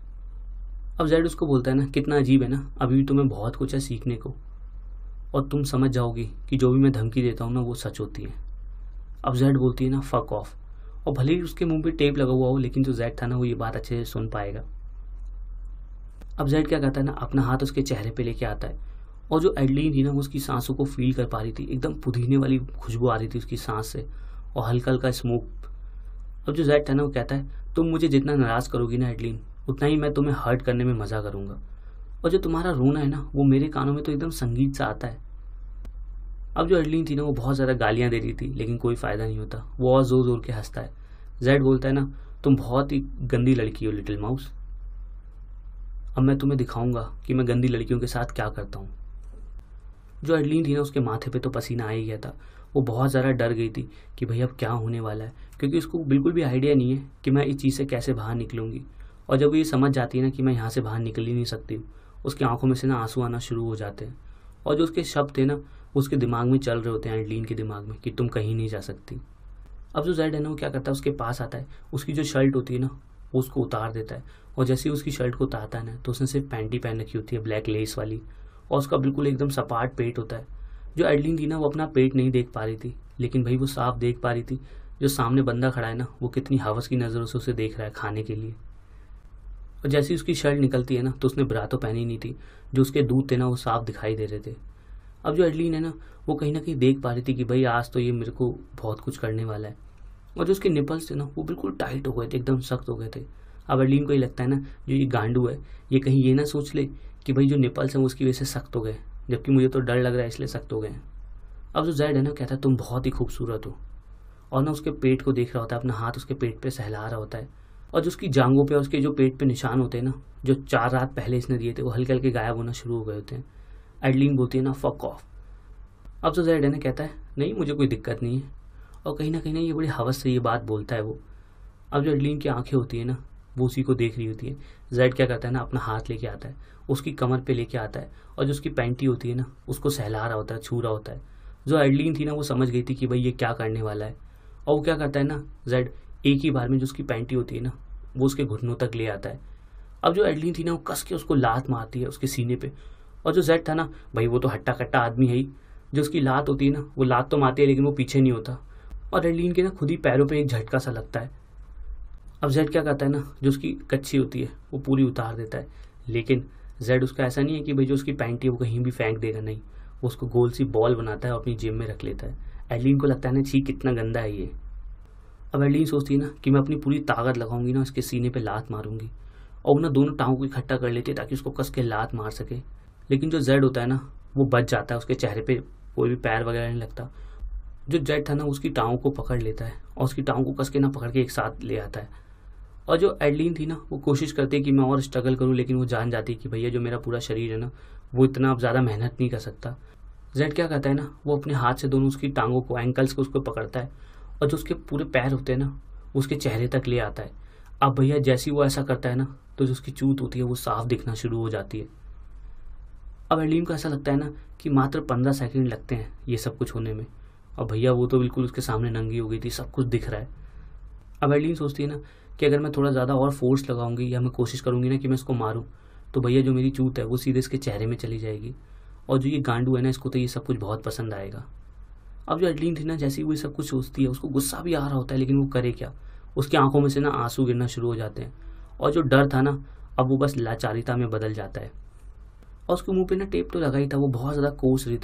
अब जेड उसको बोलता है ना, कितना अजीब है ना, अभी भी तुम्हें बहुत कुछ है सीखने को, और तुम समझ जाओगी कि जो भी मैं धमकी देता हूँ ना, वो सच होती है। अब जेड बोलती है ना, फक ऑफ। और भले ही उसके मुंह पे टेप लगा हुआ हो, लेकिन जो जेड था ना, वो ये बात अच्छे से सुन पाएगा। अब जेड क्या करता है ना, अपना हाथ उसके चेहरे पे लेके आता है, और जो एडलीन थी ना, वो उसकी सांसों को फील कर पा रही थी, एकदम पुदीने वाली खुशबू आ रही थी उसकी सांस से, और हल्का हल्का स्मोक। अब जो जेड था ना, वो कहता है, तुम मुझे जितना नाराज़ करोगी ना एडलीन, उतना ही मैं तुम्हें हर्ट करने में मज़ा करूँगा। और जो तुम्हारा रोना है ना, वो मेरे कानों में तो एकदम संगीत सा आता है। अब जो एडलीन थी ना, वो बहुत ज़्यादा गालियाँ दे रही थी, लेकिन कोई फ़ायदा नहीं होता। वो और ज़ोर ज़ोर के हंसता है। जेड बोलता है ना, तुम बहुत ही गंदी लड़की हो लिटिल माउस, अब मैं तुम्हें दिखाऊंगा कि मैं गंदी लड़कियों के साथ क्या करता हूँ। जो एडलीन थी ना, उसके माथे पे तो पसीना आ ही गया था। वो बहुत ज़्यादा डर गई थी कि भाई अब क्या होने वाला है, क्योंकि उसको बिल्कुल भी आइडिया नहीं है कि मैं इस चीज़ से कैसे बाहर निकलूँगी। और जब वो ये समझ जाती है ना कि मैं यहाँ से बाहर निकल ही नहीं सकती हूँ, उसकी आंखों में से ना आंसू आना शुरू हो जाते हैं। और जो उसके शब्द थे ना, उसके दिमाग में चल रहे होते हैं, एडलीन के दिमाग में, कि तुम कहीं नहीं जा सकती। अब जो जेड है ना, वो क्या करता है, उसके पास आता है, उसकी जो शर्ट होती है ना, वो उसको उतार देता है। और जैसे ही उसकी शर्ट को उतारता है ना, तो उसने सिर्फ पैंटी पहन रखी होती है, ब्लैक लेस वाली, और उसका बिल्कुल एकदम सपाट पेट होता है। जो एडलीन थी ना, वो अपना पेट नहीं देख पा रही थी, लेकिन भाई वो साफ देख पा रही थी जो सामने बंदा खड़ा है ना, वो कितनी हवस की नज़रों से उसे देख रहा है खाने के लिए। और जैसे ही उसकी शर्ट निकलती है ना, तो उसने ब्रा तो पहनी नहीं थी, जो उसके दूध थे ना, वो साफ दिखाई दे रहे थे। अब जो एडलीन है ना, वो कहीं ना कहीं देख पा रही थी कि भाई आज तो ये मेरे को बहुत कुछ करने वाला है। और जो उसके निपल्स थे ना, वो बिल्कुल टाइट हो गए थे, एकदम सख्त हो गए थे। अब एडलीन को ये लगता है ना, जो ये गांडू है, ये कहीं ये ना सोच ले कि भाई जो निपल्स हैं वो उसकी वजह से सख्त हो गए, जबकि मुझे तो डर लग रहा है इसलिए सख्त हो गए हैं। अब जो जेड है ना, कहता है तुम बहुत ही खूबसूरत हो, और ना उसके पेट को देख रहा होता है, अपना हाथ उसके पेट पे सहला रहा होता है। और जो उसकी जांघों पे, उसके जो पेट पे निशान होते हैं ना, जो चार रात पहले इसने दिए थे, वो हल्के हल्के गायब होना शुरू हो गए होते हैं। एडलीन बोलती है ना, फक ऑफ। अब जो जेड है ना, कहता है नहीं, मुझे कोई दिक्कत नहीं है, और कहीं ना कहीं ना ये बड़ी हवस से ये बात बोलता है वो। अब जो एडलीन की आंखें होती है ना, वो उसी को देख रही होती है। जेड क्या करता है ना, अपना हाथ लेके आता है, उसकी कमर पे लेके आता है, और जो उसकी पैंटी होती है ना, उसको सहला रहा होता है, छू रहा होता है। जो एडलीन थी ना, वो समझ गई थी कि भाई ये क्या करने वाला है, और वो क्या करता है ना, जेड एक ही बार में जो उसकी पैंटी होती है ना, वो उसके घुटनों तक ले आता है। अब जो एडलीन थी ना, वो कस के उसको लात मारती है उसके सीने पे। और जो जेड था ना, भाई वो तो हट्टा कट्टा आदमी है ही, जो उसकी लात होती है ना, वो लात तो मारती है, लेकिन वो पीछे नहीं होता, और एडलीन के ना खुद ही पैरों पे एक झटका सा लगता है। अब जेड क्या करता है ना, जो उसकी कच्ची होती है वो पूरी उतार देता है, लेकिन जेड उसका ऐसा नहीं है कि भाई जो उसकी पैंटी है वो कहीं भी फेंक देगा, नहीं, वो उसको गोल सी बॉल बनाता है और अपनी जेब में रख लेता है। एडलीन को लगता है ना, छी कितना गंदा है ये। अब एडलीन सोचती है ना कि मैं अपनी पूरी ताकत लगाऊंगी ना, उसके सीने पे लात मारूंगी, और ना दोनों टांगों को इकट्ठा कर लेती है ताकि उसको कस के लात मार सके। लेकिन जो जेड होता है ना, वो बच जाता है, उसके चेहरे पे कोई भी पैर वगैरह नहीं लगता। जो जेड था ना, उसकी टांगों को पकड़ लेता है, और उसकी टांगों को कस के ना पकड़ के एक साथ ले आता है। और जो एडलीन थी ना, वो कोशिश करती है कि मैं और स्ट्रगल करूं, लेकिन वो जान जाती है कि भैया जो मेरा पूरा शरीर है ना, वो इतना अब ज़्यादा मेहनत नहीं कर सकता। जेड क्या करता है ना, वो अपने हाथ से दोनों उसकी टांगों को, एंकल्स को उसको पकड़ता है, और जो उसके पूरे पैर होते हैं ना, उसके चेहरे तक ले आता है। अब भैया जैसे ही वो ऐसा करता है ना, तो जो उसकी चूत होती है वो साफ दिखना शुरू हो जाती है। अब एडलीन को ऐसा लगता है ना कि मात्र पंद्रह सेकंड लगते हैं ये सब कुछ होने में, और भैया वो तो बिल्कुल उसके सामने नंगी हो गई थी, सब कुछ दिख रहा है। अब एडलीन सोचती है ना कि अगर मैं थोड़ा ज़्यादा और फोर्स लगाऊंगी, या मैं कोशिश करूंगी ना कि मैं इसको मारूं, तो भैया जो मेरी चूत है वो सीधे इसके चेहरे में चली जाएगी, और जो ये गांडू है ना, इसको तो ये सब कुछ बहुत पसंद आएगा। अब जो एडलीन थी ना, जैसे ही वो सब कुछ सोचती है, उसको गुस्सा भी आ रहा होता है, लेकिन वो करे क्या, उसकी आंखों में से ना आंसू गिरना शुरू हो जाते हैं, और जो डर था ना, अब वो बस लाचारिता में बदल जाता है। और उसके मुंह पे ना टेप तो लगा ही था, वो बहुत ज़्यादा कोस रही थी,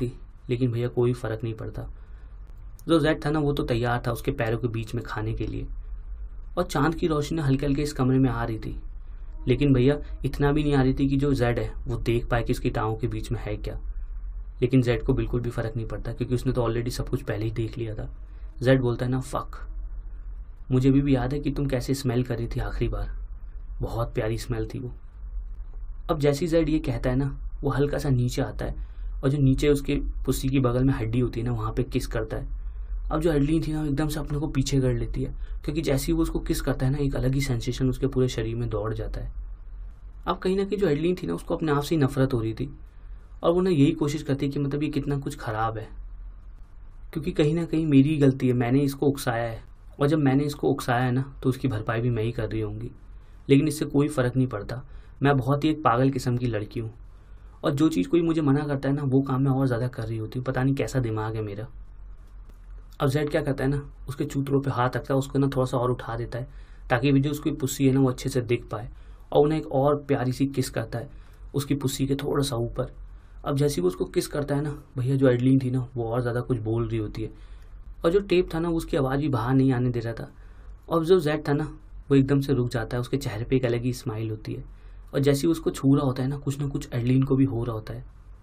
लेकिन भैया कोई फ़र्क नहीं पड़ता। जो जेड था ना वो तो तैयार था उसके पैरों के बीच में खाने के लिए, और चांद की रोशनी हल्के हल्के इस कमरे में आ रही थी, लेकिन भैया इतना भी नहीं आ रही थी कि जो जेड है वो देख पाए कि इसकी टाँगों के बीच में है क्या। लेकिन जेड को बिल्कुल भी फ़र्क नहीं पड़ता क्योंकि उसने तो ऑलरेडी सब कुछ पहले ही देख लिया था। जेड बोलता है ना, फक, मुझे अभी भी याद है कि तुम कैसे स्मेल कर रही थी आखिरी बार, बहुत प्यारी स्मेल थी वो। अब जैसे ही जेड ये कहता है ना, वो हल्का सा नीचे आता है और जो नीचे उसके पुस्सी की बगल में हड्डी होती है ना, वहाँ पे किस करता है। अब जो एडलीन थी ना एकदम से अपने को पीछे कर लेती है, क्योंकि जैसे ही वो उसको किस करता है ना, एक अलग ही सेंसेशन उसके पूरे शरीर में दौड़ जाता है। अब कहीं ना कहीं जो एडलीन थी ना, उसको अपने आप से ही नफरत हो रही थी, और वो ना यही कोशिश करती है कि मतलब ये कितना कुछ ख़राब है, क्योंकि कहीं ना कहीं मेरी गलती है, मैंने इसको उकसाया है, और जब मैंने इसको उकसाया है ना तो उसकी भरपाई भी मैं ही कर रही होंगी। लेकिन इससे कोई फ़र्क नहीं पड़ता, मैं बहुत ही एक पागल किस्म की लड़की हूँ, और जो चीज़ कोई मुझे मना करता है ना, वो काम मैं और ज़्यादा कर रही होती हूँ। पता नहीं कैसा दिमाग है मेरा। अब जेड क्या करता है ना, उसके चूतरों पे हाथ रखता है, उसको ना थोड़ा सा और उठा देता है ताकि भी जो उसकी पुस्सी है ना वो अच्छे से दिख पाए, और उन्हें एक और प्यारी सी किस करता है उसकी पुस्सी के थोड़ा सा ऊपर। अब जैसे ही वो उसको किस करता है ना, भैया जो एडलीन थी ना वो और ज़्यादा कुछ बोल रही होती है, और जो टेप था ना उसकी आवाज़ भी बाहर नहीं आने दे रहा था। और जो जेड था ना वो एकदम से रुक जाता है, उसके चेहरे पे एक अलग ही स्माइल होती है, और जैसे ही उसको छू रहा होता है ना, कुछ ना कुछ एडलीन को भी हो रहा होता है।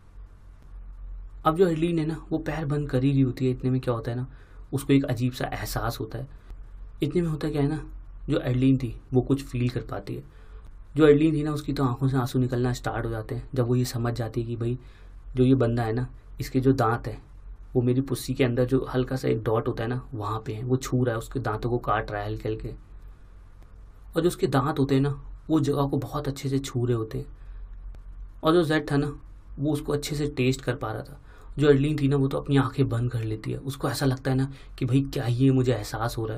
अब जो एडलीन है ना वो पैर बंद कर ही रही होती है। इतने में क्या होता है ना, उसको एक अजीब सा एहसास होता है। इतने में होता क्या है ना, जो एडलीन थी वो कुछ फील कर पाती है। जो एडलीन थी ना उसकी तो आंखों से आंसू निकलना स्टार्ट हो जाते हैं जब वो ये समझ जाती है कि भाई जो ये बंदा है ना, इसके जो दांत है वो मेरी पुस्सी के अंदर जो हल्का सा एक डॉट होता है ना वहाँ पे है, वो छू रहा है, उसके दांतों को काट रहा है हल्के हल्के, और जो उसके दांत होते हैं ना वो जगह को बहुत अच्छे से छू रहे होते हैं। और जो जेड था ना वो उसको अच्छे से टेस्ट कर पा रहा था। जो एडलीन थी ना वो तो अपनी आंखें बंद कर लेती है, उसको ऐसा लगता है ना कि भाई क्या ये मुझे एहसास हो रहा है।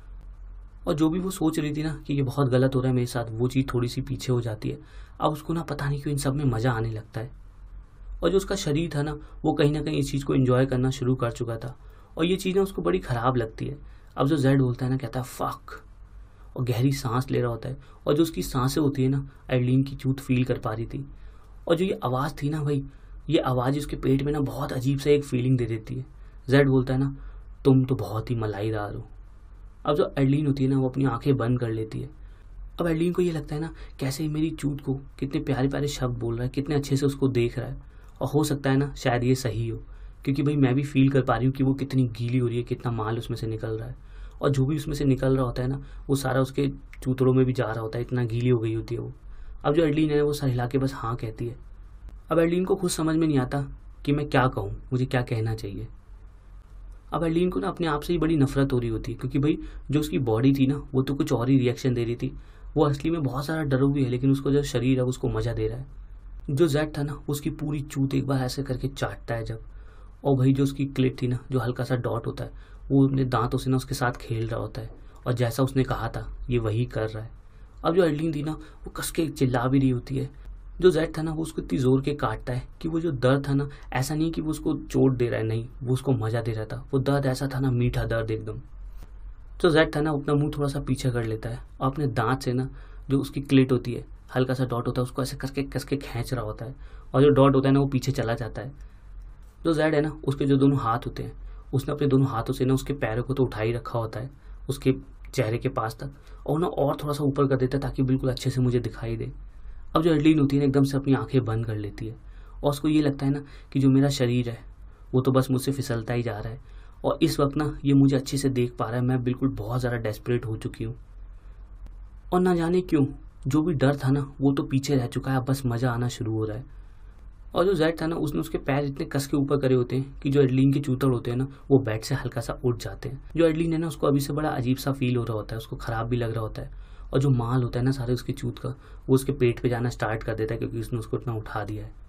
और जो भी वो सोच रही थी ना कि ये बहुत गलत हो रहा है मेरे साथ, वो चीज़ थोड़ी सी पीछे हो जाती है। अब उसको ना पता नहीं क्यों इन सब में मज़ा आने लगता है, और जो उसका शरीर था ना वो कहीं ना कहीं इस चीज़ को एंजॉय करना शुरू कर चुका था, और ये चीज़ ना उसको बड़ी ख़राब लगती है। अब जो जेड बोलता है ना, कहता है फक, और गहरी सांस ले रहा होता है, और जो उसकी सांसें होती है ना एडलीन की चूत फील कर पा रही थी। और जो ये आवाज़ थी ना भाई, ये आवाज़ उसके पेट में ना बहुत अजीब सा एक फीलिंग दे देती है। जेड बोलता है ना, तुम तो बहुत ही मलाईदार हो। अब जो एडलीन होती है ना वो अपनी आंखें बंद कर लेती है। अब एडलीन को ये लगता है ना कैसे मेरी चूत को कितने प्यारे प्यारे शब्द बोल रहा है, कितने अच्छे से उसको देख रहा है, और हो सकता है ना शायद ये सही हो, क्योंकि भाई मैं भी फील कर पा रही हूँ कि वो कितनी गीली हो रही है, कितना माल उसमें से निकल रहा है, और जो भी उसमें से निकल रहा होता है ना वो सारा उसके चूतड़ों में भी जा रहा होता है, इतना गीली हो गई होती है वो। अब जो एडलीन है वो सर हिला के बस हाँ कहती है। अब एडलीन को खुद समझ में नहीं आता कि मैं क्या कहूँ, मुझे क्या कहना चाहिए। अब एडलीन को ना अपने आप से ही बड़ी नफरत हो रही होती है, क्योंकि भाई जो उसकी बॉडी थी ना वो तो कुछ और ही रिएक्शन दे रही थी, वो असली में बहुत सारा डरो भी है, लेकिन उसको जो शरीर है उसको मज़ा दे रहा है। जो जेड था ना उसकी पूरी चूत एक बार ऐसे करके चाटता है जब, और भाई जो उसकी क्लिट थी ना, जो हल्का सा डॉट होता है, वो अपने दांतों से ना उसके साथ खेल रहा होता है, और जैसा उसने कहा था ये वही कर रहा है। अब जो एडलीन थी ना वो कस के चिल्ला भी रही होती है। जो जेड था ना वो उसको इतनी ज़ोर के काटता है कि वो जो दर्द था ना, ऐसा नहीं कि वो उसको चोट दे रहा है, नहीं, वो उसको मज़ा दे रहा था। वो दर्द ऐसा था ना, मीठा दर्द एकदम। जो जेड था ना अपना मुंह थोड़ा सा पीछे कर लेता है, और अपने दांत से ना जो उसकी क्लिट होती है, हल्का सा डॉट होता है, उसको ऐसे करके कस के खींच रहा होता है, और जो डॉट होता है ना वो पीछे चला जाता है। जो जेड है ना उसके जो दोनों हाथ होते हैं, उसने अपने दोनों हाथों से ना उसके पैरों को तो उठा ही रखा होता है उसके चेहरे के पास तक, और ना और थोड़ा सा ऊपर कर देता है ताकि बिल्कुल अच्छे से मुझे दिखाई दे। अब जो एडलीन होती है ना एकदम से अपनी आंखें बंद कर लेती है, और उसको ये लगता है ना कि जो मेरा शरीर है वो तो बस मुझसे फिसलता ही जा रहा है, और इस वक्त ना ये मुझे अच्छे से देख पा रहा है, मैं बिल्कुल बहुत ज़्यादा डेस्परेट हो चुकी हूँ, और ना जाने क्यों जो भी डर था ना वो तो पीछे रह चुका है, बस मज़ा आना शुरू हो रहा है। और जो जेड था ना उसने उसके पैर इतने कस के ऊपर करे होते हैं कि जो एडलीन के चूतड़ होते हैं ना वो बेड से हल्का सा उठ जाते हैं। जो एडलीन है ना उसको अभी से बड़ा अजीब सा फील हो रहा होता है, उसको ख़राब भी लग रहा होता है, और जो माल होता है ना सारे उसकी चूत का, वो उसके पेट पे जाना स्टार्ट कर देता है, क्योंकि उसने उसको इतना उठा दिया है।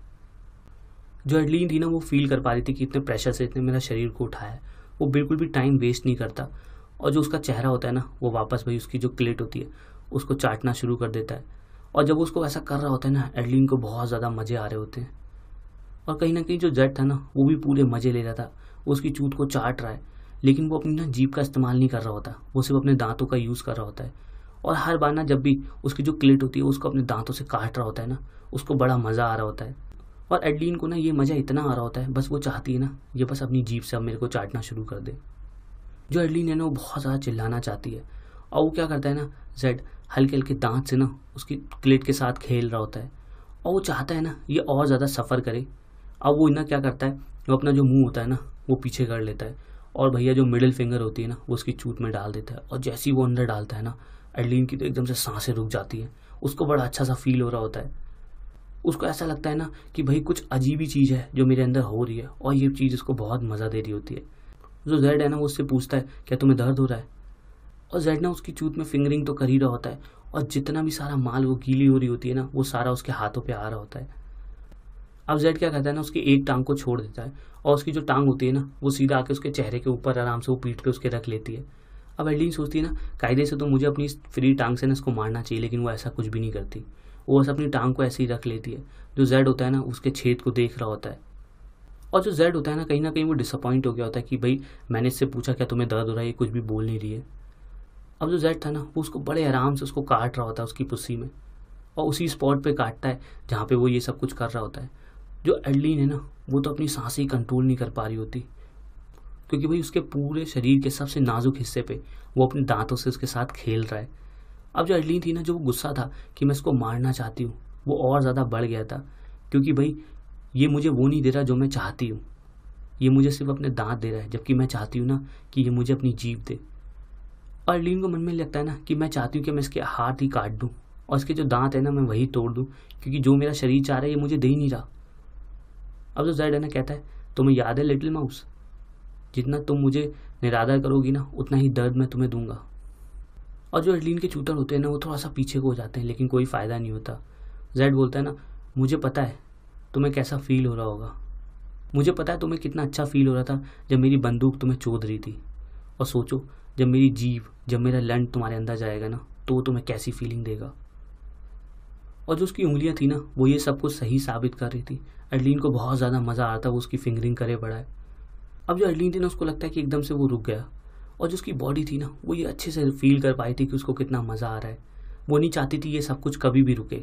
जो एडलीन थी ना वो फील कर पा रही थी कि इतने प्रेशर से इतने मेरा शरीर को उठाया है, वो बिल्कुल भी टाइम वेस्ट नहीं करता, और जो उसका चेहरा होता है ना वो वापस भाई उसकी जो क्लिट होती है उसको चाटना शुरू कर देता है। और जब उसको ऐसा कर रहा होता है ना, एडलीन को बहुत ज़्यादा मज़े आ रहे होते हैं, और कहीं ना कहीं जो जेड था ना वो भी पूरे मज़े ले रहा था, वो उसकी चूत को चाट रहा है, लेकिन वो अपनी ना जीभ का इस्तेमाल नहीं कर रहा होता, वो सिर्फ अपने दांतों का यूज़ कर रहा होता है। और हर बार ना जब भी उसकी जो क्लिट होती है उसको अपने दांतों से काट रहा होता है ना, उसको बड़ा मज़ा आ रहा होता है। और एडलीन को ना ये मज़ा इतना आ रहा होता है, बस वो चाहती है ना ये बस अपनी जीभ से अब मेरे को चाटना शुरू कर दे। जो एडलीन है ना वो बहुत ज़्यादा चिल्लाना चाहती है, और वो क्या करता है ना, जेड हल्के हल्के दांत से ना उसकी क्लेट के साथ खेल रहा होता है, और वो चाहता है ना ये और ज़्यादा सफ़र करे। अब वो ना क्या करता है, वो अपना जो मुंह होता है ना वो पीछे कर लेता है, और भैया जो मिडिल फिंगर होती है ना वो उसकी चूत में डाल देता है। और जैसे ही वो अंदर डालता है ना, एडलीन की तो एकदम से सांसें रुक जाती है। उसको बड़ा अच्छा सा फील हो रहा होता है। उसको ऐसा लगता है ना कि भाई कुछ अजीब ही चीज़ है जो मेरे अंदर हो रही है, और ये चीज़ उसको बहुत मज़ा दे रही होती है। जो जेड है ना वो उससे पूछता है क्या तुम्हें दर्द हो रहा है, और जेड ना उसकी चूत में फिंगरिंग तो कर ही रहा होता है, और जितना भी सारा माल वो गीली हो रही होती है ना वो सारा उसके हाथों पे आ रहा होता है। अब जेड क्या करता है ना, उसकी एक टांग को छोड़ देता है, और उसकी जो टांग होती है ना वो सीधा आके उसके चेहरे के ऊपर आराम से वो पीठ पे उसके रख लेती है। अब एडलीन सोचती है ना कायदे से तो मुझे अपनी फ्री टांग से ना इसको मारना चाहिए, लेकिन वो ऐसा कुछ भी नहीं करती। वो बस अपनी टांग को ऐसे ही रख लेती है। जो जेड होता है ना उसके छेद को देख रहा होता है, और जो जेड होता है ना कहीं ना कहीं वो डिसअपॉइंट हो गया होता है कि भाई मैंने इससे पूछा क्या तुम्हें दर्द हो रहा है, ये कुछ भी बोल नहीं रही है। अब जो जेड था ना वो उसको बड़े आराम से उसको काट रहा होता है उसकी पुस्सी में, और उसी स्पॉट पे काटता है जहाँ पे वो ये सब कुछ कर रहा होता है। जो एडलीन है ना वो तो अपनी सांसें ही कंट्रोल नहीं कर पा रही होती, क्योंकि भाई उसके पूरे शरीर के सबसे नाजुक हिस्से पे वो अपने दांतों से उसके साथ खेल रहा है। अब जो एडलीन थी ना, जो वो गुस्सा था कि मैं इसको मारना चाहती हूँ, वो और ज़्यादा बढ़ गया था, क्योंकि भाई ये मुझे वो नहीं दे रहा जो मैं चाहती हूँ। ये मुझे सिर्फ अपने दांत दे रहा है, जबकि मैं चाहती हूँ ना कि ये मुझे अपनी जीभ दे। और एडलीन को मन में लगता है ना कि मैं चाहती हूँ कि मैं इसके हाथ ही काट दूँ, और इसके जो दांत है ना मैं वही तोड़ दूँ, क्योंकि जो मेरा शरीर चाह रहा है ये मुझे दे ही नहीं रहा। अब जो जेड है ना कहता है तुम्हें याद है लिटिल माउस, जितना तुम मुझे निरादर करोगी ना उतना ही दर्द मैं तुम्हें दूंगा। और जो एडलीन के चूतर होते हैं ना वो थोड़ा सा पीछे को हो जाते हैं, लेकिन कोई फ़ायदा नहीं होता। जेड बोलता है ना मुझे पता है तुम्हें कैसा फील हो रहा होगा, मुझे पता है तुम्हें कितना अच्छा फील हो रहा था जब मेरी बंदूक तुम्हें चोद रही थी, और सोचो जब मेरी जीभ, जब मेरा लंड तुम्हारे अंदर जाएगा ना तो वो तुम्हें कैसी फीलिंग देगा। और जो उसकी उंगलियां थी ना वो ये सब कुछ सही साबित कर रही थी। एडलीन को बहुत ज़्यादा मज़ा आता है, वो उसकी फिंगरिंग करे पड़ा है। अब जो एडलीन थी ना उसको लगता है कि एकदम से वो रुक गया, और जो उसकी बॉडी थी ना वो ये अच्छे से फील कर पाई थी कि उसको कितना मज़ा आ रहा है। वो नहीं चाहती थी ये सब कुछ कभी भी रुके,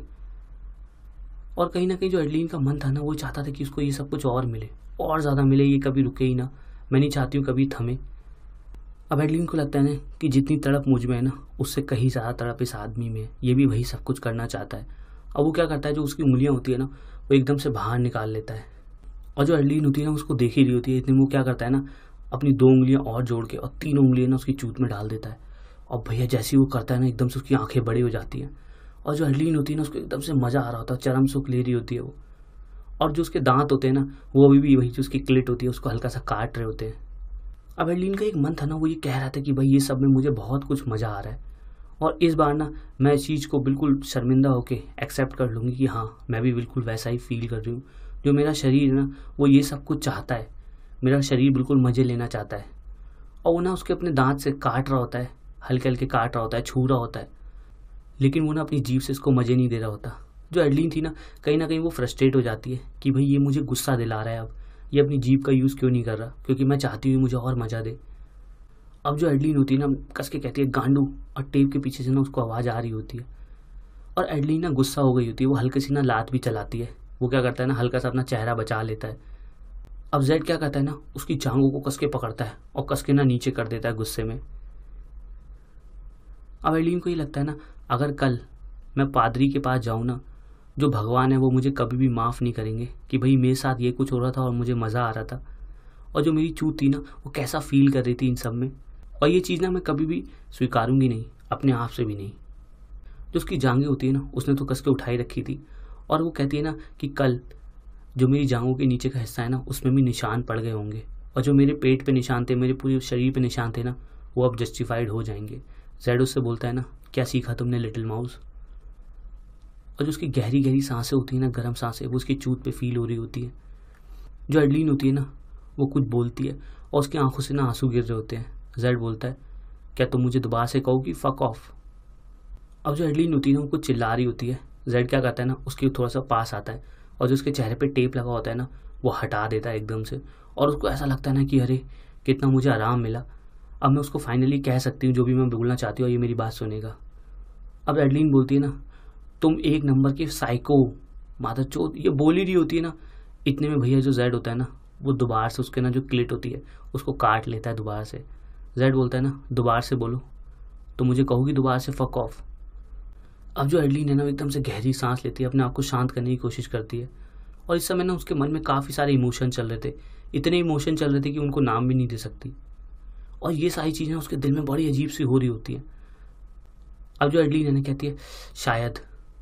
और कहीं ना कहीं जो एडलीन का मन था ना वो चाहता था कि उसको ये सब कुछ और मिले, और ज़्यादा मिले, ये कभी रुके ही ना, मैं नहीं चाहती हूँ कभी थमे। अब एडलीन को लगता है ना कि जितनी तड़प मुझ में है ना उससे कहीं ज़्यादा तड़प इस आदमी में है, ये भी वही सब कुछ करना चाहता है। अब वो क्या करता है, जो उसकी उंगलियां होती है ना वो एकदम से बाहर निकाल लेता है, और जो एडलीन होती है ना उसको देख ही रही होती है, इतने वो क्या करता है ना अपनी दो उंगलियां और जोड़ के और तीन उंगलियां ना उसकी चूत में डाल देता है। और भैया जैसे ही वो करता है ना एकदम से उसकी आंखें बड़ी हो जाती हैं, और जो एडलीन होती है ना उसको एकदम से मज़ा आ रहा होता है, चरम सुख ले रही होती है वो। और जो उसके दांत होते हैं ना वो अभी भी वही जो उसकी क्लिट होती है उसको हल्का सा काट रहे होते हैं। अब एडलीन का एक मन था ना वो ये कह रहा था कि भाई ये सब में मुझे बहुत कुछ मज़ा आ रहा है, और इस बार ना मैं इस चीज़ को बिल्कुल शर्मिंदा होके एक्सेप्ट कर लूँगी कि हाँ मैं भी बिल्कुल वैसा ही फील कर रही हूँ। जो मेरा शरीर है ना वो ये सब कुछ चाहता है, मेरा शरीर बिल्कुल मज़े लेना चाहता है। और वो ना उसके अपने दांत से काट रहा होता है, हल्के हल्के काट रहा होता है, छू रहा होता है, लेकिन वो ना अपनी जीभ से इसको मज़े नहीं दे रहा होता। जो एडलीन थी ना कहीं ना कहीं वो फ्रस्ट्रेट हो जाती है कि भाई ये मुझे गुस्सा दिला रहा है, अब ये अपनी जीभ का यूज़ क्यों नहीं कर रहा, क्योंकि मैं चाहती हूँ मुझे और मज़ा दे। अब जो एडलीन होती है ना कस के कहती है गांडू, और टेप के पीछे से ना उसको आवाज़ आ रही होती है, और एडलीन ना गुस्सा हो गई होती है, वो हल्की सी ना लात भी चलाती है। वो क्या करता है ना हल्का सा अपना चेहरा बचा लेता है। अब जेड क्या करता है ना उसकी जांघों को कस के पकड़ता है और कस के ना नीचे कर देता है गुस्से में। अब एडलीन को ये लगता है ना अगर कल मैं पादरी के पास जाऊँ ना, जो भगवान है वो मुझे कभी भी माफ़ नहीं करेंगे कि भाई मेरे साथ ये कुछ हो रहा था और मुझे मज़ा आ रहा था, और जो मेरी चूत थी ना वो कैसा फील कर रही थी इन सब में, और ये चीज़ ना मैं कभी भी स्वीकारूंगी नहीं, अपने आप से भी नहीं। जो उसकी जांघें होती है ना उसने तो कस के उठाई रखी थी, और वो कहती है ना कि कल जो मेरी जांघों के नीचे का हिस्सा है ना उसमें भी निशान पड़ गए होंगे, और जो मेरे पेट पे निशान थे, मेरे पूरे शरीर पे निशान थे ना वो अब जस्टिफाइड हो जाएंगे। जेड उससे बोलता है ना क्या सीखा तुमने लिटिल माउस। और जो उसकी गहरी गहरी सांसें होती है ना, गर्म सांसें, वो उसकी चूत पे फील हो रही होती है। जो एडलीन होती है ना वो कुछ बोलती है और उसकी आंखों से ना आंसू गिर रहे होते हैं। जेड बोलता है क्या तुम मुझे दोबारा से कहोगी फक ऑफ। अब जो एडलीन होती है ना वो कुछ चिल्ला रही होती है। जेड क्या करता है ना उसके थोड़ा सा पास आता है, और जो उसके चेहरे पे टेप लगा होता है ना वो हटा देता है एकदम से, और उसको ऐसा लगता है ना कि अरे कितना मुझे आराम मिला, अब मैं उसको फाइनली कह सकती हूँ जो भी मैं बोलना चाहती हूँ, ये मेरी बात सुनेगा। अब एडलीन बोलती है ना तुम एक नंबर के साइको मादरचोद, ये बोल ही रही होती है ना इतने में भैया जो जेड होता है ना, वो दोबारा से उसके ना जो क्लिट होती है उसको काट लेता है दोबारा से। जेड बोलता है ना, दोबारा से बोलो तो मुझे कहोगी दोबारा से फक ऑफ। अब जो एडलीन है ना, एकदम से गहरी सांस लेती है, अपने आप को शांत करने की कोशिश करती है। और इस समय ना उसके मन में काफ़ी सारे इमोशन चल रहे थे, इतने इमोशन चल रहे थे कि उनको नाम भी नहीं दे सकती। और ये सारी चीज़ें उसके दिल में बड़ी अजीब सी हो रही होती हैं। अब जो एडलीन है ना कहती है शायद,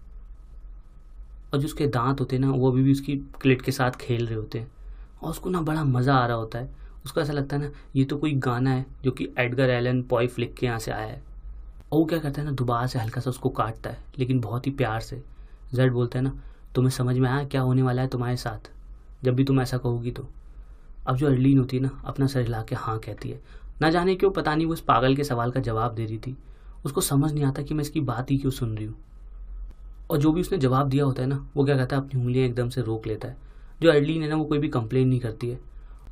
और जो उसके दांत होते हैं ना वो अभी भी उसकी क्लिट के साथ खेल रहे होते हैं। और उसको ना बड़ा मज़ा आ रहा होता है। उसको ऐसा लगता है ना ये तो कोई गाना है जो कि एडगर एलन पॉय फ्लिक के यहाँ से आया है। और वो क्या करता है ना, दोबारा से हल्का सा उसको काटता है, लेकिन बहुत ही प्यार से। जेड बोलता है ना, तुम्हें समझ में आया क्या होने वाला है तुम्हारे साथ जब भी तुम ऐसा कहोगी तो। अब जो एडलीन होती है ना, अपना सर हिला के हाँ कहती है। ना जाने क्यों, पता नहीं वो इस पागल के सवाल का जवाब दे रही थी। उसको समझ नहीं आता कि मैं इसकी बात ही क्यों सुन रही हूँ। और जो भी उसने जवाब दिया होता है ना, वो क्या कहता है, अपनी उंगलियां एकदम से रोक लेता है। जो एडलीन है ना, वो कोई भी कंप्लेन नहीं करती है।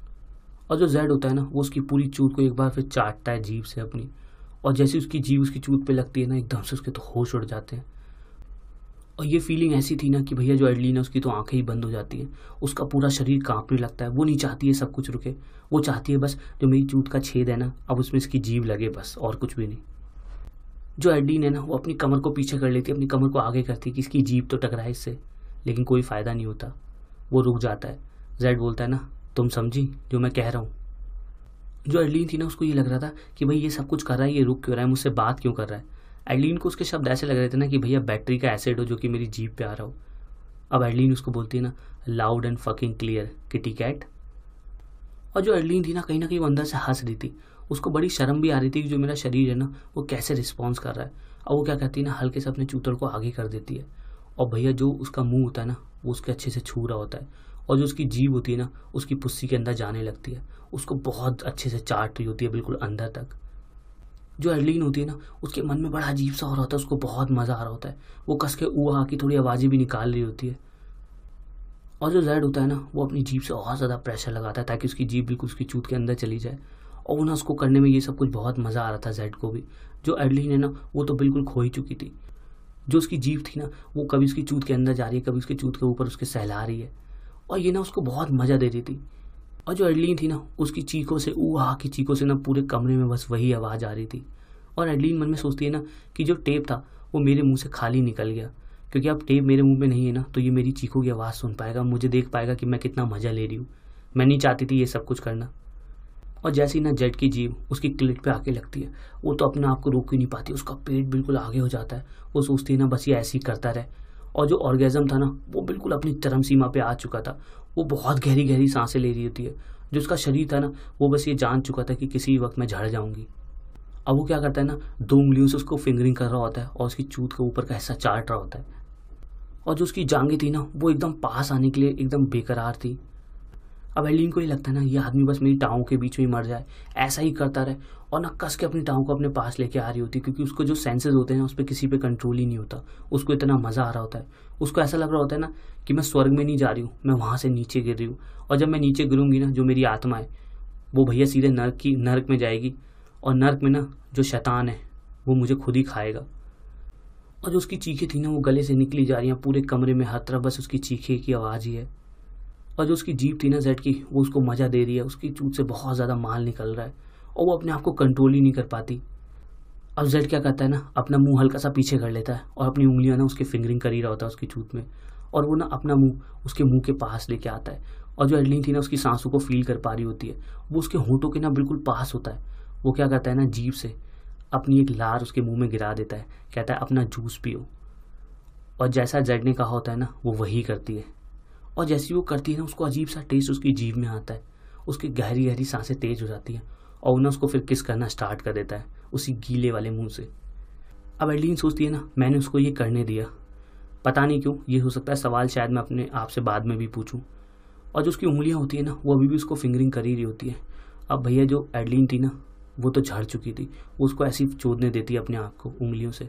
और जो जेड होता है ना, वो उसकी पूरी चूत को एक बार फिर चाटता है जीभ से अपनी। और जैसे उसकी जीभ उसकी चूत पे लगती है ना, एकदम से उसके तो होश उड़ जाते हैं। और ये फीलिंग ऐसी थी ना कि भैया जो एडलीन है उसकी तो आंखें ही बंद हो जाती हैं, उसका पूरा शरीर कांपने लगता है। वो नहीं चाहती है सब कुछ रुके, वो चाहती है बस जो मेरी चूत का छेद है ना, अब उसमें इसकी जीभ लगे, बस और कुछ भी नहीं। जो एडलीन है ना, वो अपनी कमर को पीछे कर लेती है, अपनी कमर को आगे करती है कि इसकी जीभ तो टकराए इससे, लेकिन कोई फ़ायदा नहीं होता। वो रुक जाता है। जेड बोलता है ना, तुम समझी जो मैं कह रहा हूँ। जो एडलीन थी ना, उसको ये लग रहा था कि भाई ये सब कुछ कर रहा है, ये रुक क्यों रहा है, मुझसे बात क्यों कर रहा है। एडलीन को उसके शब्द ऐसे लग रहे थे ना कि भैया बैटरी का एसिड हो जो कि मेरी जीभ पे आ रहा हो। अब एडलीन उसको बोलती है ना, loud and fucking clear kitty cat. और जो एडलीन थी ना, कहीं ना कहीं वो अंदर से हंस रही थी। उसको बड़ी शर्म भी आ रही थी कि जो मेरा शरीर है ना, वो कैसे रिस्पॉन्स कर रहा है। और वो क्या कहती है ना, हल्के से अपने चूतड़ को आगे कर देती है। और भैया जो उसका मुंह होता है ना, वो उसके अच्छे से छू रहा होता है। और जो उसकी जीभ होती है ना, उसकी पुस्सी के अंदर जाने लगती है, उसको बहुत अच्छे से चाट रही होती है, बिल्कुल अंदर तक। जो एडलीन होती है ना, उसके मन में बड़ा अजीब सा हो रहा होता है, उसको बहुत मज़ा आ रहा होता है। वो कस के ऊ आ की थोड़ी आवाज़ें भी निकाल रही होती है। और जो जेड होता है ना, वो अपनी जीभ से और ज़्यादा प्रेशर लगाता है ताकि उसकी जीभ बिल्कुल उसकी चूत के अंदर चली जाए। और ना उसको करने में ये सब कुछ बहुत मज़ा आ रहा था जेड को भी। जो एडलीन है ना, वो तो बिल्कुल खो ही चुकी थी। जो उसकी जीभ थी ना, वो कभी उसकी चूत के अंदर जा रही है, कभी उसके चूत के ऊपर उसके सहला रही है। और ये ना उसको बहुत मज़ा दे रही थी। और जो एडलीन थी ना, उसकी चीखों से, ऊ हा की चीखों से ना पूरे कमरे में बस वही आवाज़ आ रही थी। और एडलीन मन में सोचती है ना कि जो टेप था वो मेरे मुंह से खाली निकल गया, क्योंकि अब टेप मेरे मुंह में नहीं है ना, तो ये मेरी चीखों की आवाज़ सुन पाएगा, मुझे देख पाएगा कि मैं कितना मज़ा ले रही हूँ। मैं नहीं चाहती थी ये सब कुछ करना। और जैसे ही ना जेड की जीभ उसकी क्लिट पे आके लगती है, वो तो अपने आप को रोक ही नहीं पाती, उसका पेट बिल्कुल आगे हो जाता है। वो सोचती है ना बस ये ऐसे ही करता रहे। और जो ऑर्गेज़म था ना, वो बिल्कुल अपनी चरम सीमा पे आ चुका था। वो बहुत गहरी गहरी सांसें ले रही होती है। जो उसका शरीर था ना, वो बस ये जान चुका था कि किसी वक्त मैं झड़ जाऊंगी। अब वो क्या करता है ना, दो उंगलियों से उसको फिंगरिंग कर रहा होता है और उसकी चूत के ऊपर का हिस्सा चाट रहा होता है। और जो उसकी जांघें थी ना, वो एकदम पास आने के लिए एकदम बेकरार थी। अब एडलीन को ये लगता है ना, ये आदमी बस मेरी टाँगों के बीच में ही मर जाए, ऐसा ही करता रहे। और ना कस के अपनी टाँगों को अपने पास लेके आ रही होती है, क्योंकि उसको जो सेंसेस होते हैं ना, उस पर किसी पे कंट्रोल ही नहीं होता। उसको इतना मज़ा आ रहा होता है। उसको ऐसा लग रहा होता है ना कि मैं स्वर्ग में नहीं जा रही हूँ, मैं वहाँ से नीचे गिर रही हूँ। और जब मैं नीचे गिरूंगी ना, जो मेरी आत्मा है वो भैया सीधे नर्क की नर्क में जाएगी। और नर्क में ना जो शैतान है वो मुझे खुद ही खाएगा। और जो उसकी चीखें थी ना, वो गले से निकली जा रही हैं पूरे कमरे में, हर तरफ बस उसकी चीखे की आवाज़ ही है। और जो उसकी जीभ थी ना जेड की, वो उसको मज़ा दे रही है, उसकी चूत से बहुत ज़्यादा माल निकल रहा है और वो अपने आप को कंट्रोल ही नहीं कर पाती। अब जेड क्या करता है ना, अपना मुंह हल्का सा पीछे कर लेता है और अपनी उंगलियां ना उसके फिंगरिंग कर ही रहा होता है उसकी चूत में। और वो ना अपना मुंह उसके मुंह के पास लेके आता है। और जो एडलीन थी ना, उसकी सांसों को फील कर पा रही होती है, वो उसके होंठों के ना बिल्कुल पास होता है। वो क्या करता है ना, जीभ से अपनी एक लार उसके मुँह में गिरा देता है, कहता है अपना जूस पियो। और जैसा जेड ने कहा होता है ना, वो वही करती है। और जैसी वो करती है ना, उसको अजीब सा टेस्ट उसकी जीभ में आता है। उसकी गहरी गहरी सांसें तेज हो जाती हैं और उन्हें उसको फिर किस करना स्टार्ट कर देता है उसी गीले वाले मुंह से। अब एडलीन सोचती है ना, मैंने उसको ये करने दिया, पता नहीं क्यों। ये हो सकता है सवाल शायद मैं अपने आप से बाद में भी पूछूं। और जो उसकी उंगलियां होती है ना, वो अभी भी उसको फिंगरिंग कर ही रही होती है। अब भैया जो एडलीन थी ना, वो तो झड़ चुकी थी, वो उसको ऐसी चोदने देती है अपने आप को उंगलियों से।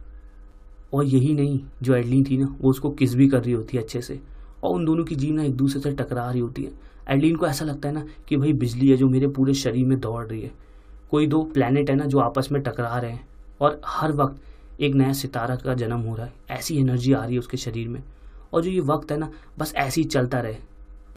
और यही नहीं, जो एडलीन थी ना, वो उसको किस भी कर रही होती है अच्छे से। और उन दोनों की जीभ ना एक दूसरे से टकरा रही होती है। एडलीन को ऐसा लगता है ना कि भाई बिजली है जो मेरे पूरे शरीर में दौड़ रही है, कोई दो प्लैनेट है ना जो आपस में टकरा रहे हैं और हर वक्त एक नया सितारा का जन्म हो रहा है। ऐसी एनर्जी आ रही है उसके शरीर में। और जो ये वक्त है ना, बस ऐसे ही चलता रहे।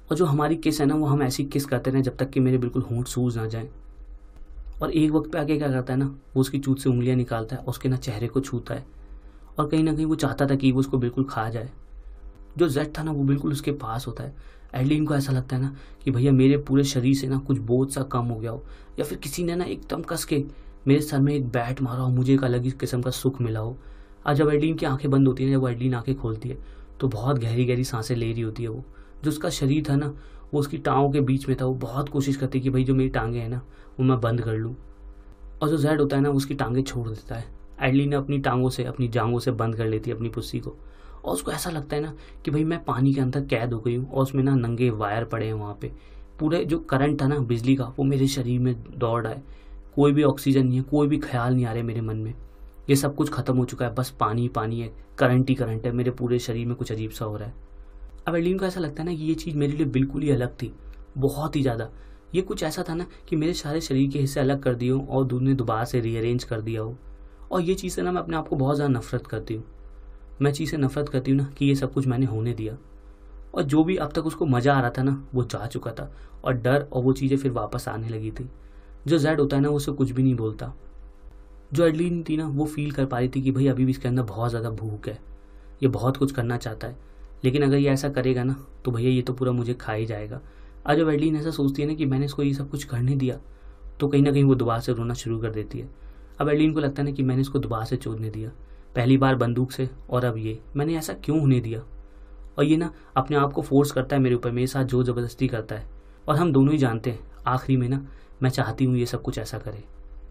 और जो हमारी किस है ना, वो हम ऐसी किस करते रहें जब तक कि मेरे बिल्कुल होंठ सूज ना जाए। और एक वक्त पे आके क्या करता है ना, वो उसकी चूत से उंगलियां निकालता है और उसके ना चेहरे को छूता है, और कहीं ना कहीं वो चाहता था कि वो उसको बिल्कुल खा जाए। जो जेड था ना, वो बिल्कुल उसके पास होता है। एडलिन को ऐसा लगता है ना कि भैया मेरे पूरे शरीर से ना कुछ बोझ सा कम हो गया हो, या फिर किसी ने ना एकदम कस के मेरे सर में एक बैट मारा हो, मुझे एक अलग ही किस्म का सुख मिला हो। और जब एडलिन की आंखें बंद होती है, जब वो एडलिन आंखें खोलती है, तो बहुत गहरी गहरी सांसें ले रही होती है वो। जो उसका शरीर था ना, वो उसकी टांगों के बीच में था। वो बहुत कोशिश करती है कि भाई जो मेरी टांगें हैं ना, वो मैं बंद कर लूँ। और जो जेड होता है ना, उसकी टांगें छोड़ देता है। एडलिन ने अपनी टांगों से, अपनी जांघों से बंद कर लेती है अपनी पुस्सी को, और उसको ऐसा लगता है ना कि भाई मैं पानी के अंदर कैद हो गई हूँ, और उसमें ना नंगे वायर पड़े हैं वहाँ पे। पूरे जो करंट था ना बिजली का, वो मेरे शरीर में दौड़ रहा है। कोई भी ऑक्सीजन नहीं है, कोई भी ख्याल नहीं आ रहे मेरे मन में। ये सब कुछ खत्म हो चुका है, बस पानी पानी है, करंट ही करंट है, मेरे पूरे शरीर में कुछ अजीब सा हो रहा है। अब एडलिन को ऐसा लगता है ना कि ये चीज़ मेरे लिए बिल्कुल ही अलग थी, बहुत ही ज़्यादा। ये कुछ ऐसा था ना कि मेरे सारे शरीर के हिस्से अलग कर दिए हो और दूध ने दोबारा से रीअरेंज कर दिया हो। और ये चीज़ से ना मैं अपने आप को बहुत ज़्यादा नफरत करती हूँ। मैं चीज़ से नफरत करती हूँ ना कि ये सब कुछ मैंने होने दिया, और जो भी अब तक उसको मज़ा आ रहा था ना, वो जा चुका था, और डर और वो चीज़ें फिर वापस आने लगी थी। जो जेड होता है ना, वो उससे कुछ भी नहीं बोलता। जो एडलिन थी ना, वो फील कर पा रही थी कि भाई अभी भी इसके अंदर बहुत ज़्यादा भूख है, ये बहुत कुछ करना चाहता है, लेकिन अगर ये ऐसा करेगा ना तो भैया ये तो पूरा मुझे खा ही जाएगा। आज जब एडलिन ऐसा सोचती है ना कि मैंने इसको ये सब कुछ करने दिया, तो कहीं ना कहीं वो दोबारा से रोना शुरू कर देती है। अब एडलिन को लगता है ना कि मैंने इसको दोबारा से चोदने दिया, पहली बार बंदूक से, और अब ये मैंने ऐसा क्यों होने दिया। और ये ना अपने आप को फोर्स करता है मेरे ऊपर, मेरे साथ जोर ज़बरदस्ती करता है, और हम दोनों ही जानते हैं आखिरी में ना मैं चाहती हूँ ये सब कुछ ऐसा करे।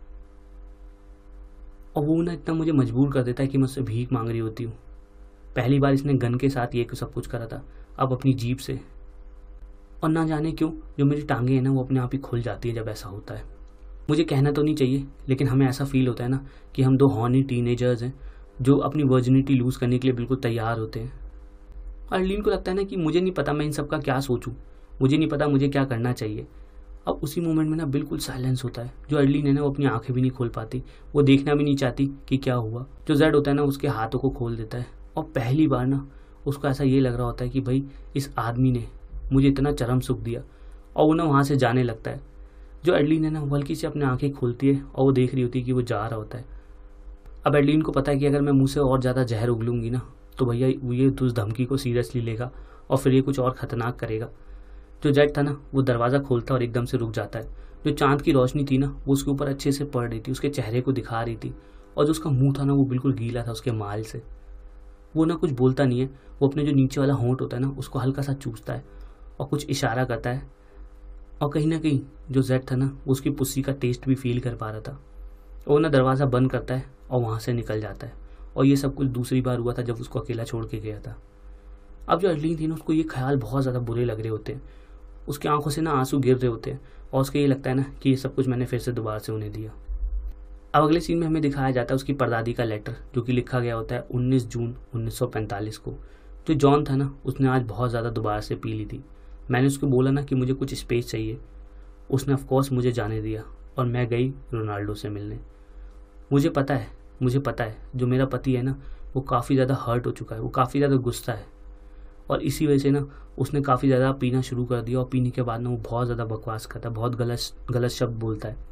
और वो ना इतना मुझे मजबूर कर देता है कि मैं उससे भीख मांग रही होती हूँ। पहली बार इसने गन के साथ ये सब कुछ करा था, अब अपनी जीभ से। और ना जाने क्यों जो मेरी टांगें हैं ना, वो अपने आप ही खुल जाती है जब ऐसा होता है। मुझे कहना तो नहीं चाहिए, लेकिन हमें ऐसा फील होता है ना कि हम दो हॉर्नी टीनेजर्स हैं जो अपनी वर्जिनिटी लूज़ करने के लिए बिल्कुल तैयार होते हैं। और एडलिन को लगता है ना कि मुझे नहीं पता मैं इन सब का क्या सोचूं, मुझे नहीं पता मुझे क्या करना चाहिए। अब उसी मोमेंट में ना बिल्कुल साइलेंस होता है। जो एडलिन है ना, वो अपनी आंखें भी नहीं खोल पाती, वो देखना भी नहीं चाहती कि क्या हुआ। जो जेड होता है ना, उसके हाथों को खोल देता है, और पहली बार ना उसको ऐसा ये लग रहा होता है कि भाई इस आदमी ने मुझे इतना चरम सुख दिया, और वो ना वहाँ से जाने लगता है। जो एडलिन है ना, वो हल्की से अपनी आंखें खोलती है और वो देख रही होती है कि वो जा रहा होता है। अब एडलिन को पता है कि अगर मैं मुँह से और ज़्यादा जहर उगलूंगी ना, तो भैया ये उस धमकी को सीरियसली लेगा और फिर ये कुछ और ख़तरनाक करेगा। जो जेड था ना, वो दरवाज़ा खोलता और एकदम से रुक जाता है। जो चांद की रोशनी थी ना, वो उसके ऊपर अच्छे से पड़ रही थी, उसके चेहरे को दिखा रही थी, और जो उसका मुंह था ना, वो बिल्कुल गीला था उसके माल से। वो ना कुछ बोलता नहीं है, वो अपने जो नीचे वाला होंठ होता है ना, उसको हल्का सा चूसता है और कुछ इशारा करता है। और कहीं ना कहीं जो जेड था ना, वो उसकी पुस्सी का टेस्ट भी फील कर पा रहा था। वो ना दरवाज़ा बंद करता है और वहाँ से निकल जाता है। और ये सब कुछ दूसरी बार हुआ था जब उसको अकेला छोड़ के गया था। अब जो एडलिन थी ना, उसको ये ख्याल बहुत ज़्यादा बुरे लग रहे होते हैं, उसकी आंखों से ना आंसू गिर रहे होते हैं, और उसको ये लगता है ना कि ये सब कुछ मैंने फिर से दोबारा से उन्हें दिया। अब अगले सीन में हमें दिखाया जाता है उसकी परदादी का लेटर, जो कि लिखा गया होता है उन्नीस जून उन्नीस सौ पैंतालीस को। जो जॉन था ना, उसने आज बहुत ज़्यादा दोबारा से पी ली थी। मैंने उसको बोला ना कि मुझे कुछ स्पेस चाहिए, उसने ऑफकोर्स मुझे जाने दिया, और मैं गई रोनाल्डो से मिलने। मुझे पता है मुझे पता है जो मेरा पति है ना, वो काफ़ी ज़्यादा हर्ट हो चुका है, वो काफ़ी ज़्यादा गुस्सा है, और इसी वजह से ना उसने काफ़ी ज़्यादा पीना शुरू कर दिया। और पीने के बाद ना वो बहुत ज़्यादा बकवास करता है, बहुत गलत गलत शब्द बोलता है,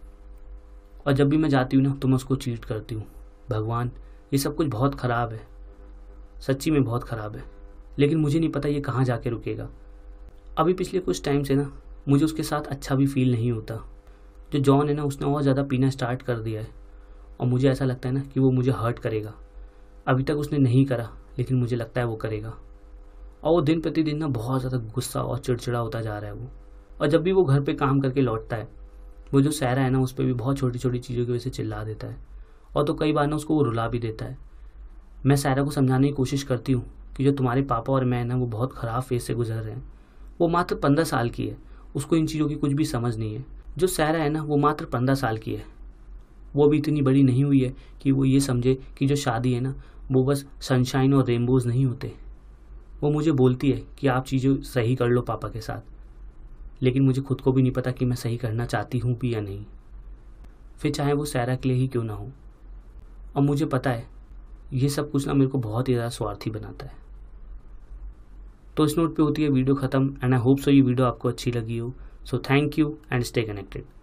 और जब भी मैं जाती हूँ ना तो मैं उसको चीट करती हूँ। भगवान, ये सब कुछ बहुत ख़राब है, सच्ची में बहुत ख़राब है, लेकिन मुझे नहीं पता ये कहाँ जाके रुकेगा। अभी पिछले कुछ टाइम से ना मुझे उसके साथ अच्छा भी फील नहीं होता। जो जॉन है ना, उसने और ज़्यादा पीना स्टार्ट कर दिया है, और मुझे ऐसा लगता है ना कि वो मुझे हर्ट करेगा। अभी तक उसने नहीं करा, लेकिन मुझे लगता है वो करेगा। और वो दिन प्रतिदिन ना बहुत ज़्यादा गुस्सा और चिड़चिड़ा होता जा रहा है वो। और जब भी वो घर पे काम करके लौटता है, वो जो सहरा है ना, उस पर भी बहुत छोटी छोटी चीज़ों की वजह से चिल्ला देता है, और तो कई बार ना उसको वो रुला भी देता है। मैं सहरा को समझाने की कोशिश करती हूँ कि जो तुम्हारे पापा और मैं ना, वो बहुत ख़राब फेज से गुजर रहे हैं। वो मात्र पंद्रह साल की है, उसको इन चीज़ों की कुछ भी समझ नहीं है। जो सहरा है ना, वो मात्र पंद्रह साल की है, वो भी इतनी बड़ी नहीं हुई है कि वो ये समझे कि जो शादी है ना, वो बस सनशाइन और रेनबोज नहीं होते। वो मुझे बोलती है कि आप चीज़ें सही कर लो पापा के साथ, लेकिन मुझे खुद को भी नहीं पता कि मैं सही करना चाहती हूँ भी या नहीं, फिर चाहे वो सहरा के लिए ही क्यों ना हो। और मुझे पता है ये सब कुछ ना मेरे को बहुत ही ज़्यादा स्वार्थी बनाता है। तो इस नोट पे होती है वीडियो ख़त्म एंड आई होप सो ये वीडियो आपको अच्छी लगी हो। So thank you and stay connected.